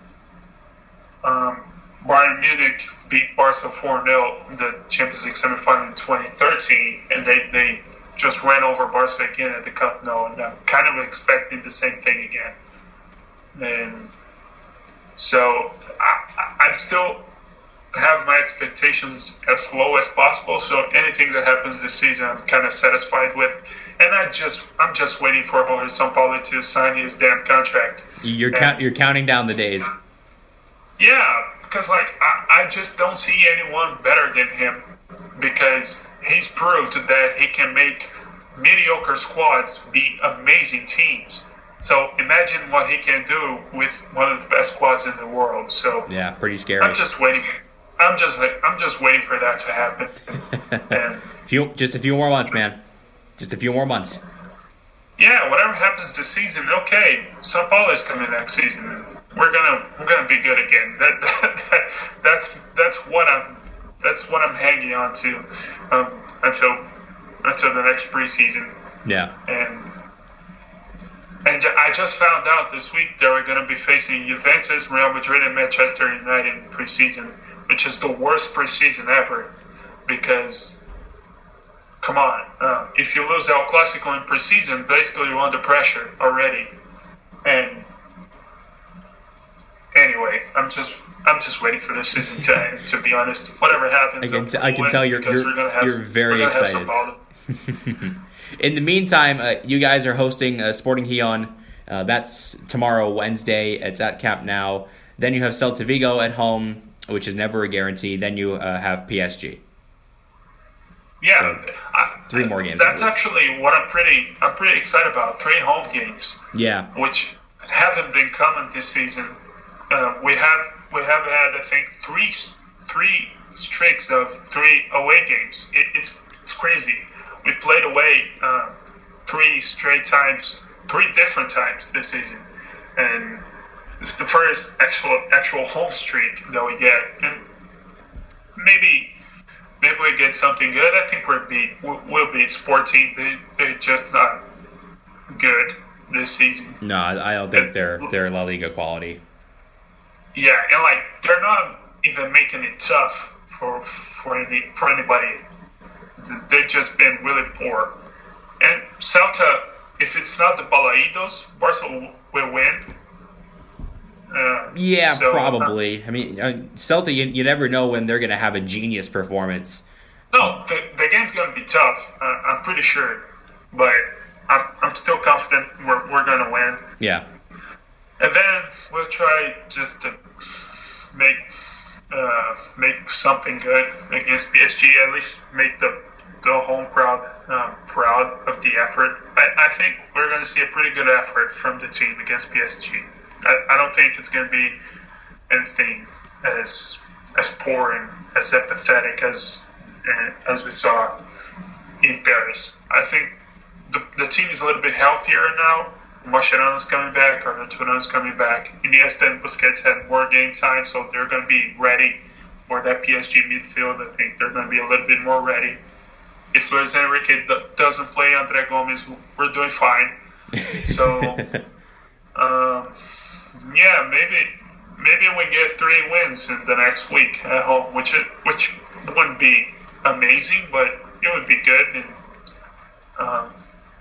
um, Bayern Munich beat Barca four nil in the Champions League semifinal in twenty thirteen, and they, they just ran over Barca again at the Camp Nou, and I'm kind of expecting the same thing again. And so I, I still have my expectations as low as possible. So anything that happens this season, I'm kind of satisfied with. And I just, I'm just waiting for Jorge Sampaoli to sign his damn contract. You're count, you're counting down the days. Yeah, because like I, I just don't see anyone better than him, because he's proved that he can make mediocre squads be amazing teams. So imagine what he can do with one of the best squads in the world. So yeah, pretty scary. I'm just waiting. I'm just I'm just waiting for that to happen. And few, just a few more months, man. Just a few more months. Yeah, whatever happens this season, okay. Sampaoli is coming next season. We're gonna we're gonna be good again. That, that, that that's that's what I'm that's what I'm hanging on to um, until until the next preseason. Yeah. And and I just found out this week they were going to be facing Juventus, Real Madrid, and Manchester United in preseason, which is the worst preseason ever. Because, come on, uh, if you lose El Clasico in preseason, basically you're under pressure already. And anyway, I'm just I'm just waiting for this season to end. To be honest, whatever happens, I can, t- I can tell you're you're, have, you're very excited. In the meantime, uh, you guys are hosting uh, Sporting Gijon Uh, that's tomorrow, Wednesday. It's at Camp Nou. Then you have Celta Vigo at home, which is never a guarantee. Then you uh, have P S G. Yeah, So, I, three more games. That's actually what I'm pretty I'm pretty excited about. Three home games. Yeah. Which haven't been common this season. Uh, we have we have had I think three three streaks of three away games. It, it's it's crazy. We played away uh, three straight times, three different times this season, and it's the first actual actual home streak that we get. And maybe maybe we get something good. I think we'll beat we'll beat Sporting. They they're just not good this season. No, I don't think they're they're La Liga quality. Yeah, and like they're not even making it tough for for any for anybody. They've just been really poor. And Celta, if it's not the Balaidos, Barca will, will win. Uh, yeah, so, probably. Uh, I mean, uh, Celta, you, you never know when they're going to have a genius performance. No, the, the game's going to be tough. Uh, I'm pretty sure. But I'm, I'm still confident we're, we're going to win. Yeah. And then we'll try just to make uh, make something good against P S G, at least make the the home crowd um, proud of the effort. I, I think we're going to see a pretty good effort from the team against P S G. I, I don't think it's going to be anything as as poor and as apathetic as uh, as we saw in Paris. I think the, the team is a little bit healthier now. Mascherano's coming back, Arda Turan's coming back. Iniesta and Busquets had more game time, so they're going to be ready for that P S G midfield. I think they're going to be a little bit more ready. If Luis Enrique doesn't play Andre Gomes, we're doing fine. So, um, yeah, maybe maybe we get three wins in the next week at home, which it, which wouldn't be amazing, but it would be good. And um,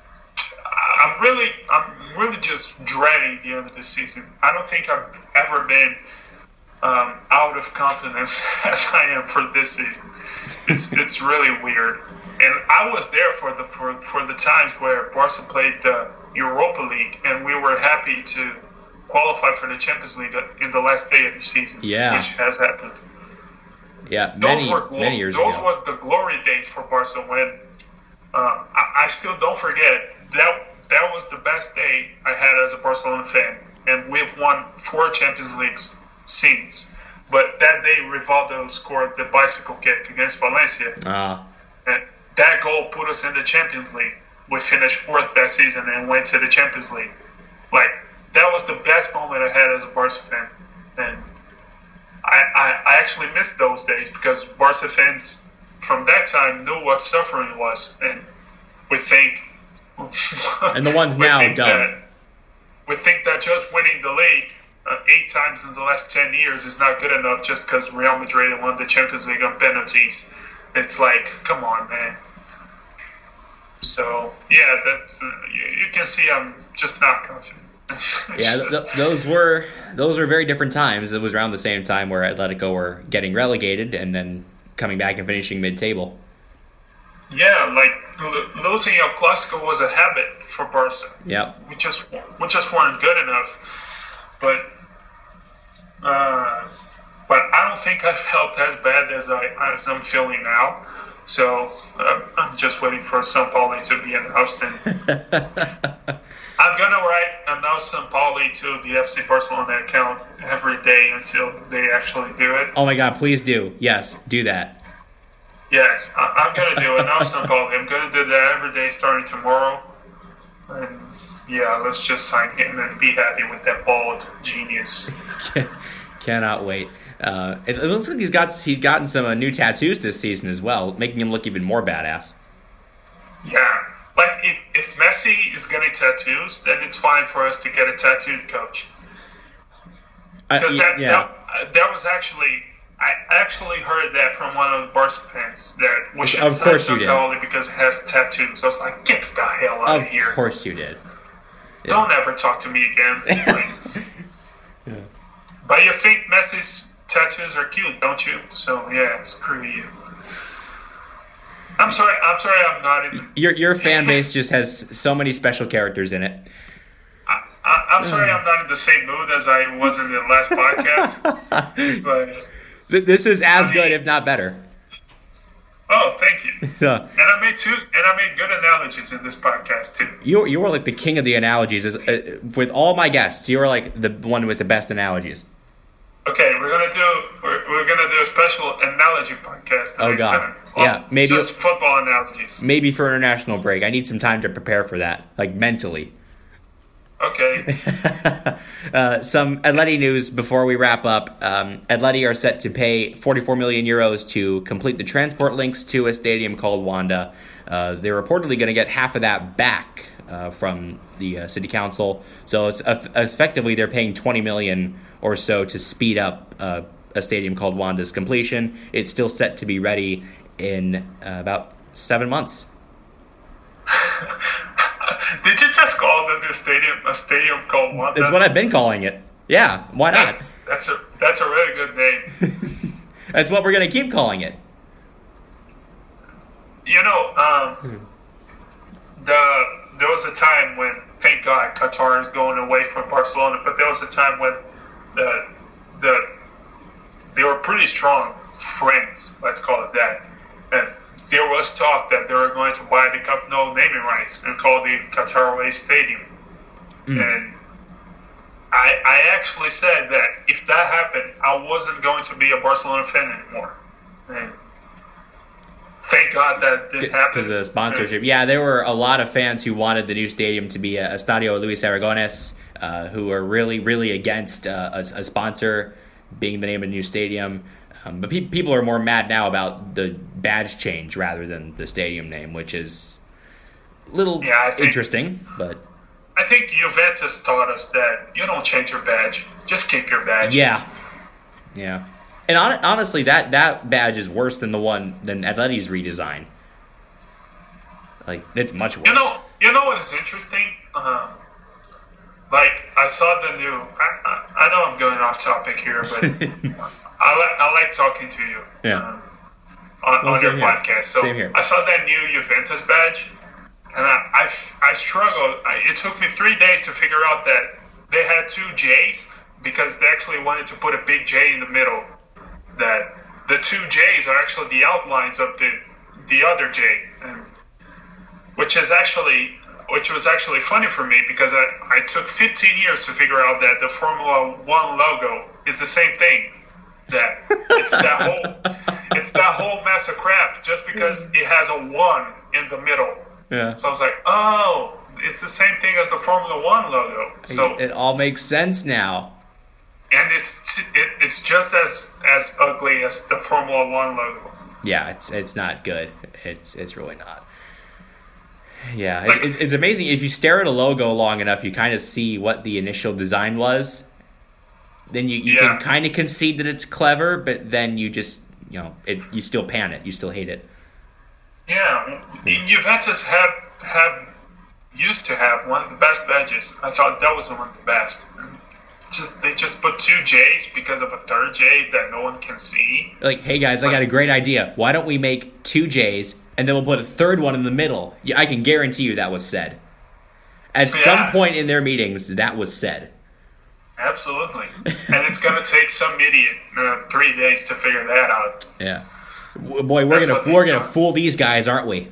I'm really I'm really just dreading the end of the season. I don't think I've ever been um, out of confidence as I am for this season. It's it's really weird. And I was there for the for, for the times where Barca played the Europa League, and we were happy to qualify for the Champions League in the last day of the season, yeah. which has happened. Yeah, many, those were glo- many years those ago. were the glory days for Barca when uh, I, I still don't forget that that was the best day I had as a Barcelona fan, and we've won four Champions Leagues since. But that day, Rivaldo scored the bicycle kick against Valencia. Ah. And that goal put us in the Champions League. We finished fourth that season and went to the Champions League. Like, that was the best moment I had as a Barca fan. And I, I, I actually missed those days because Barca fans from that time knew what suffering was. And we think... and the ones now don't. That, we think that just winning the league uh, eight times in the last ten years is not good enough just because Real Madrid won the Champions League on penalties. It's like, come on, man. So, yeah, that's, uh, you, you can see I'm just not confident. yeah, th- th- those were those were very different times. It was around the same time where Atletico were getting relegated and then coming back and finishing mid-table. Yeah, like l- losing El Clásico was a habit for Barca. Yeah, we just we just weren't good enough. But uh, but I don't think I felt as bad as I as I'm feeling now. So uh, I'm just waiting for Sampaoli to be announced, and I'm gonna write announce Sampaoli to the F C Barcelona account every day until they actually do it. Oh my God! Please do. Yes, do that. Yes, I, I'm gonna do announce Sampaoli. I'm gonna do that every day starting tomorrow. And yeah, let's just sign him and be happy with that bald genius. Cannot wait. Uh, it, it looks like he's got he's gotten some uh, new tattoos this season as well, making him look even more badass. Yeah, like if, if Messi is getting tattoos, then it's fine for us to get a tattooed coach. Because uh, that, yeah. that that was actually I actually heard that from one of the Barca fans that we should of sign course you did. Sampaoli because he has tattoos. I was like, get the hell out of, of here! Of course you did. Yeah. Don't ever talk to me again. Like, yeah. But you think Messi's tattoos are cute, don't you? So yeah, screw you. I'm sorry. I'm sorry. I'm not even. Your your fan base just has so many special characters in it. I, I, I, I'm sorry I'm not in the same mood as I was in the last podcast. But this is as I mean, good, if not better. Oh, thank you. Yeah. And I made two, and I made good analogies in this podcast too. You you were like the king of the analogies. As, uh, with all my guests, you were like the one with the best analogies. Okay, we're gonna do we're, we're gonna do a special analogy podcast. The Oh next God, time. Well, yeah, maybe just football analogies. Maybe for international break. I need some time to prepare for that, like mentally. Okay. uh, some Atleti news before we wrap up. Um, Atleti are set to pay forty-four million euros to complete the transport links to a stadium called Wanda. Uh, they're reportedly going to get half of that back uh, from the uh, city council. So it's uh, effectively they're paying twenty million or so to speed up uh, a stadium called Wanda's completion. It's still set to be ready in uh, about seven months. Did you just call the new stadium a stadium called Wanda? It's what I've been calling it. Yeah, why not? That's, that's a that's a really good name. That's what we're going to keep calling it. You know, um, the there was a time when, thank God, Qatar is going away from Barcelona, but there was a time when the the they were pretty strong friends, let's call it that, and there was talk that they were going to buy the Camp Nou naming rights and call the Qatar Away Stadium. Mm. And I, I actually said that if that happened, I wasn't going to be a Barcelona fan anymore. And thank God that didn't happen. Because of the sponsorship. Yeah, there were a lot of fans who wanted the new stadium to be a Estadio Luis Aragonés, uh, who are really, really against uh, a, a sponsor being the name of the new stadium. Um, but pe- people are more mad now about the badge change rather than the stadium name, which is a little yeah, think, interesting. But I think Juventus taught us that you don't change your badge; just keep your badge. Yeah, yeah. And on, honestly, that, that badge is worse than the one than Atleti's redesign. Like it's much worse. You know, you know what is interesting? Um, like I saw the new. I, I, I know I'm going off topic here, but. I like I like talking to you yeah. um, on, well, on your here. podcast. So I saw that new Juventus badge, and I I, I struggled. I, it took me three days to figure out that they had two J's because they actually wanted to put a big J in the middle. That the two J's are actually the outlines of the the other J, and, which is actually which was actually funny for me because I, I took fifteen years to figure out that the Formula One logo is the same thing. That it's that whole it's that whole mess of crap just because it has a one in the middle. Yeah. So I was like, oh, it's the same thing as the Formula One logo. So it all makes sense now. And it's it, it's just as as ugly as the Formula One logo. Yeah, it's it's not good. It's it's really not. Yeah, like, it, it's amazing if you stare at a logo long enough, you kind of see what the initial design was. Then you, you yeah. can kind of concede that it's clever, but then you just, you know, it you still pan it. You still hate it. Yeah. Juventus have, have used to have one of the best badges. I thought that was one of the best. Just They just put two J's because of a third J that no one can see. Like, hey, guys, I got a great idea. Why don't we make two J's, and then we'll put a third one in the middle? Yeah, I can guarantee you that was said. At yeah. some point in their meetings, that was said. Absolutely. And it's going to take some idiot uh, three days to figure that out. Yeah. Boy, we're going to we're going to fool these guys, aren't we?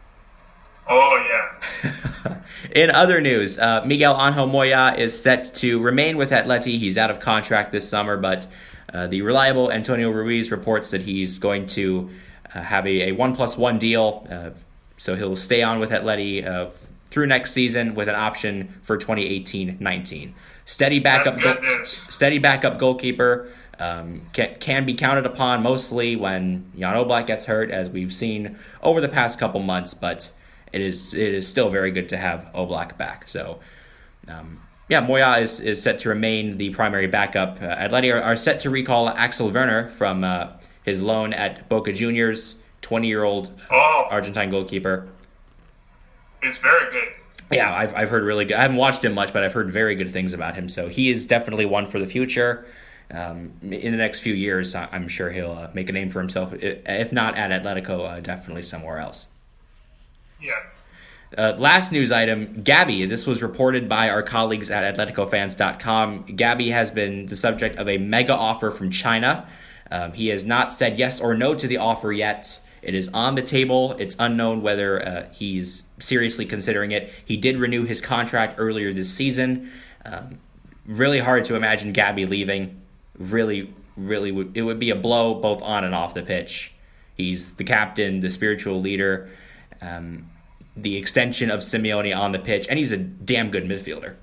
Oh, yeah. In other news, uh, Miguel Angel Moya is set to remain with Atleti. He's out of contract this summer, but uh, the reliable Antonio Ruiz reports that he's going to uh, have a, a one plus one deal. Uh, so he'll stay on with Atleti uh, through next season with an option for twenty eighteen nineteen. Steady backup, goal, steady backup goalkeeper um, can, can be counted upon mostly when Jan Oblak gets hurt, as we've seen over the past couple months. But it is it is still very good to have Oblak back. So, um, yeah, Moya is, is set to remain the primary backup. Uh, Atleti are, are set to recall Axel Werner from uh, his loan at Boca Juniors, twenty-year-old oh, Argentine goalkeeper. It's very good. Yeah, I've I've heard really good. I haven't watched him much, but I've heard very good things about him. So he is definitely one for the future. Um, in the next few years, I'm sure he'll uh, make a name for himself. If not at Atletico, uh, definitely somewhere else. Yeah. Uh, last news item, Gabby. This was reported by our colleagues at Atletico Fans dot com. Gabby has been the subject of a mega offer from China. Um, he has not said yes or no to the offer yet. It is on the table. It's unknown whether uh, he's seriously considering it. He did renew his contract earlier this season. Um, really hard to imagine Gabby leaving. Really, really, would, it would be a blow both on and off the pitch. He's the captain, the spiritual leader, um, the extension of Simeone on the pitch, and he's a damn good midfielder.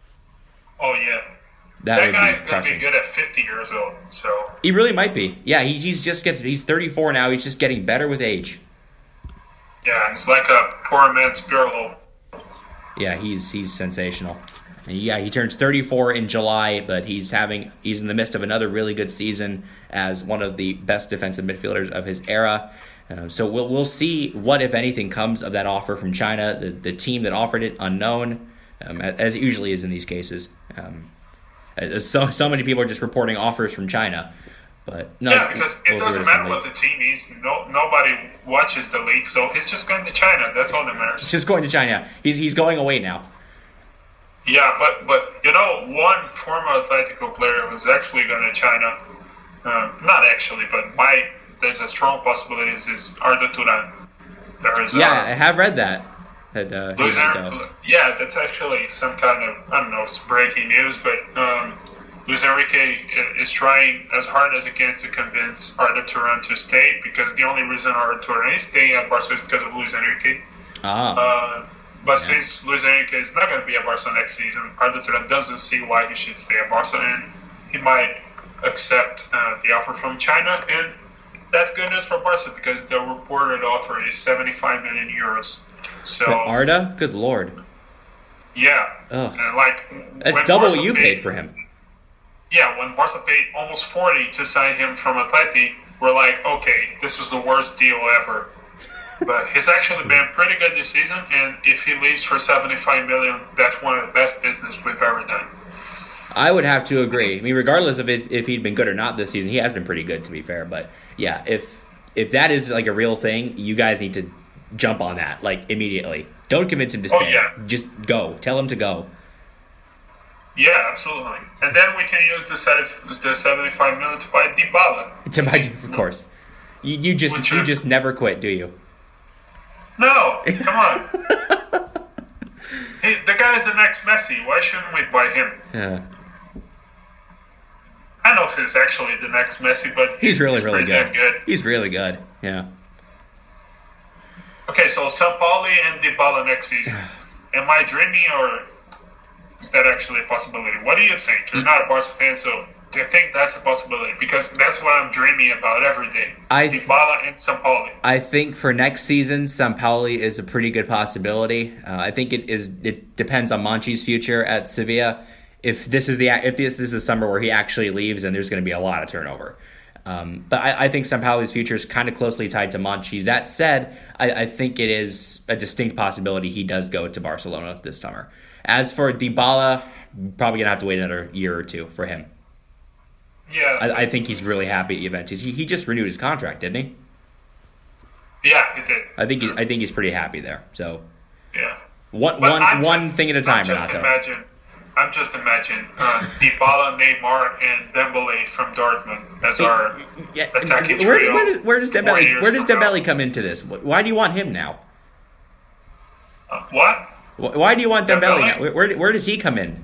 Oh, yeah. That, that guy's going to be good at fifty years old. So he really might be. Yeah, he, he's just gets. He's thirty-four now. He's just getting better with age. Yeah, it's like a poor man's Pirlo. Yeah, he's he's sensational. And yeah, he turns thirty-four in July, but he's having he's in the midst of another really good season as one of the best defensive midfielders of his era. Um, so we'll we'll see what, if anything, comes of that offer from China. The the team that offered it, unknown, um, as it usually is in these cases. Um, so so many people are just reporting offers from China, but no. Yeah, because it we'll doesn't matter what the team is. No, nobody watches the league, so he's just going to China. That's all that matters. He's just going to China. He's he's going away now. Yeah, but but you know, one former Atletico player was actually going to China. Uh, not actually, but my there's a strong possibility is Arda Turan. There is yeah, uh, I have read that. That uh, Luis Enrique, yeah, that's actually some kind of I don't know, it's breaking news, but um, Luis Enrique is trying as hard as he can to convince Arda Turan to stay, because the only reason Arda Turan is staying at Barca is because of Luis Enrique. Ah. Uh, but Yeah. since Luis Enrique is not going to be at Barca next season, Arda Turan doesn't see why he should stay at Barca, and he might accept uh, the offer from China, and that's good news for Barca because the reported offer is seventy-five million euros. So For Arda? Good lord. yeah, Ugh. and like That's when double Barca what you paid for him. Yeah, when Barca paid almost forty to sign him from Atleti, we're like, okay, this was the worst deal ever. But he's actually been pretty good this season, and if he leaves for seventy-five million, that's one of the best business we've ever done. I would have to agree. I mean, regardless of if, if he'd been good or not this season, he has been pretty good, to be fair. But yeah, if if that is like a real thing, you guys need to jump on that like immediately. Don't convince him to stay. Oh, yeah. Just go. Tell him to go. Yeah, absolutely. And then we can use the set the seventy-five million to buy Dybala. To my, of course. You you just Which you are- just never quit, do you? No, come on. He, the guy is the next Messi. Why shouldn't we buy him? Yeah. I don't know if he's actually the next Messi, but He's really really pretty good. damn good. He's really good. Yeah. Okay, so Sampaoli and Dybala next season. Am I dreaming, or is that actually a possibility? What do you think? You're not a Barca fan, so do you think that's a possibility? Because that's what I'm dreaming about every day. I th- Dybala and Sampaoli. I think for next season, Sampaoli is a pretty good possibility. Uh, I think it is. It depends on Monchi's future at Sevilla. If this is the if this is the summer where he actually leaves, then there's going to be a lot of turnover. Um, but I, I think Sampaoli's future is kind of closely tied to Monchi. That said, I, I think it is a distinct possibility he does go to Barcelona this summer. As for Dybala, probably gonna have to wait another year or two for him. Yeah. I, I think he's really happy at Juventus. He he just renewed his contract, didn't he? yeah, he did. I think he, I think he's pretty happy there. So Yeah. one But one I'm one just- thing at a time, I'm just Renato. imagine, I'm just imagine uh, Dybala, Neymar, and Dembele from Dortmund as our Yeah, attacking where, trio. where, does, where does four Dembele years where does from now. Dembele come into this? Why do you want him now? Uh, what? Wh- Why do you want Dembele, Dembele? now? Where, where where does he come in?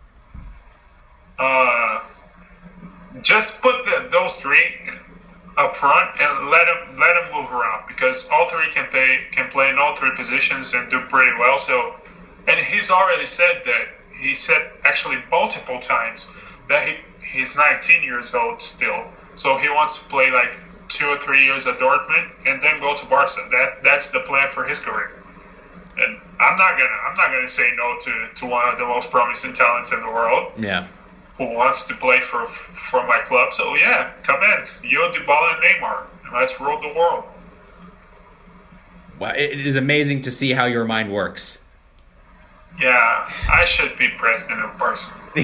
Uh, just put the, those three up front and let them let them move around, because all three can play can play in all three positions and do pretty well. So, and he's already said that he said actually multiple times that he he's nineteen years old still, so he wants to play like two or three years at Dortmund and then go to Barca. That that's the plan for his career. And I'm not gonna I'm not gonna say no to, to one of the most promising talents in the world Yeah. who wants to play for for my club. So yeah, come in, you, Dybala, and Neymar, and let's rule the world. Well, it is amazing to see how your mind works. Yeah, I should be president of Barca. No,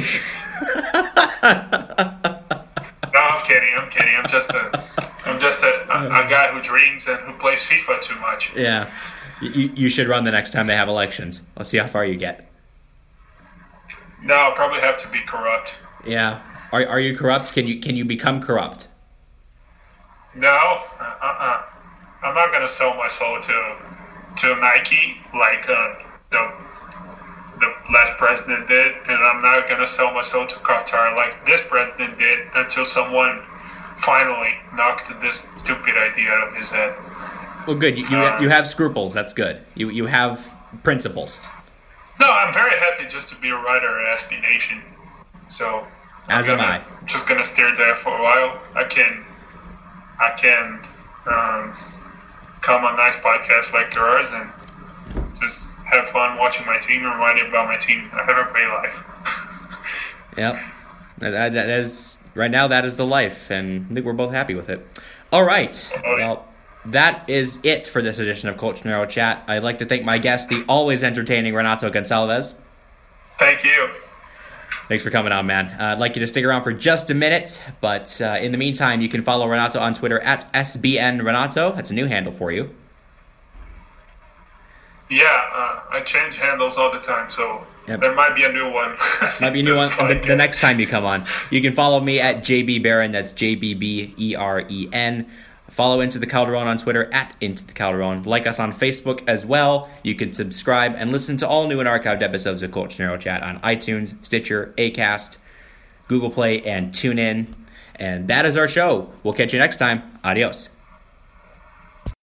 I'm kidding. I'm kidding. I'm just a I'm just a, a, a guy who dreams and who plays FIFA too much. Yeah. you, you should run the next time they have elections. Let's see how far you get. No, I'll probably have to be corrupt. Yeah. Are are you corrupt? Can you can you become corrupt? No, uh-uh. I'm not gonna sell my soul to to Nike like uh, the the last president did, and I'm not gonna sell my soul to Qatar like this president did until someone finally knocked this stupid idea out of his head. Well, good. You you, Uh, you have scruples. That's good. You you have principles. No, I'm very happy just to be a writer at S B Nation. So I'm As am gonna- I. Just gonna stay there for a while. I can, I can um, come on nice podcasts like yours and just have fun watching my team and writing about my team. I have a great life. Yep. That, that is right now. That is the life, and I think we're both happy with it. All right. Oh, yeah. Well, that is it for this edition of Colchonero Chat. I'd like to thank my guest, the always entertaining Renato Gonçalves. Thank you. Thanks for coming on, man. Uh, I'd like you to stick around for just a minute, but uh, in the meantime, you can follow Renato on Twitter at S B N Renato. That's a new handle for you. Yeah, uh, I change handles all the time, so Yep. there might be a new one. Might be a new one the, the next time you come on. You can follow me at J B Barron. That's J B B E R E N. Follow Into the Calderon on Twitter at Into the Calderon. Like us on Facebook as well. You can subscribe and listen to all new and archived episodes of Colchonero Chat on iTunes, Stitcher, Acast, Google Play, and TuneIn. And that is our show. We'll catch you next time. Adios.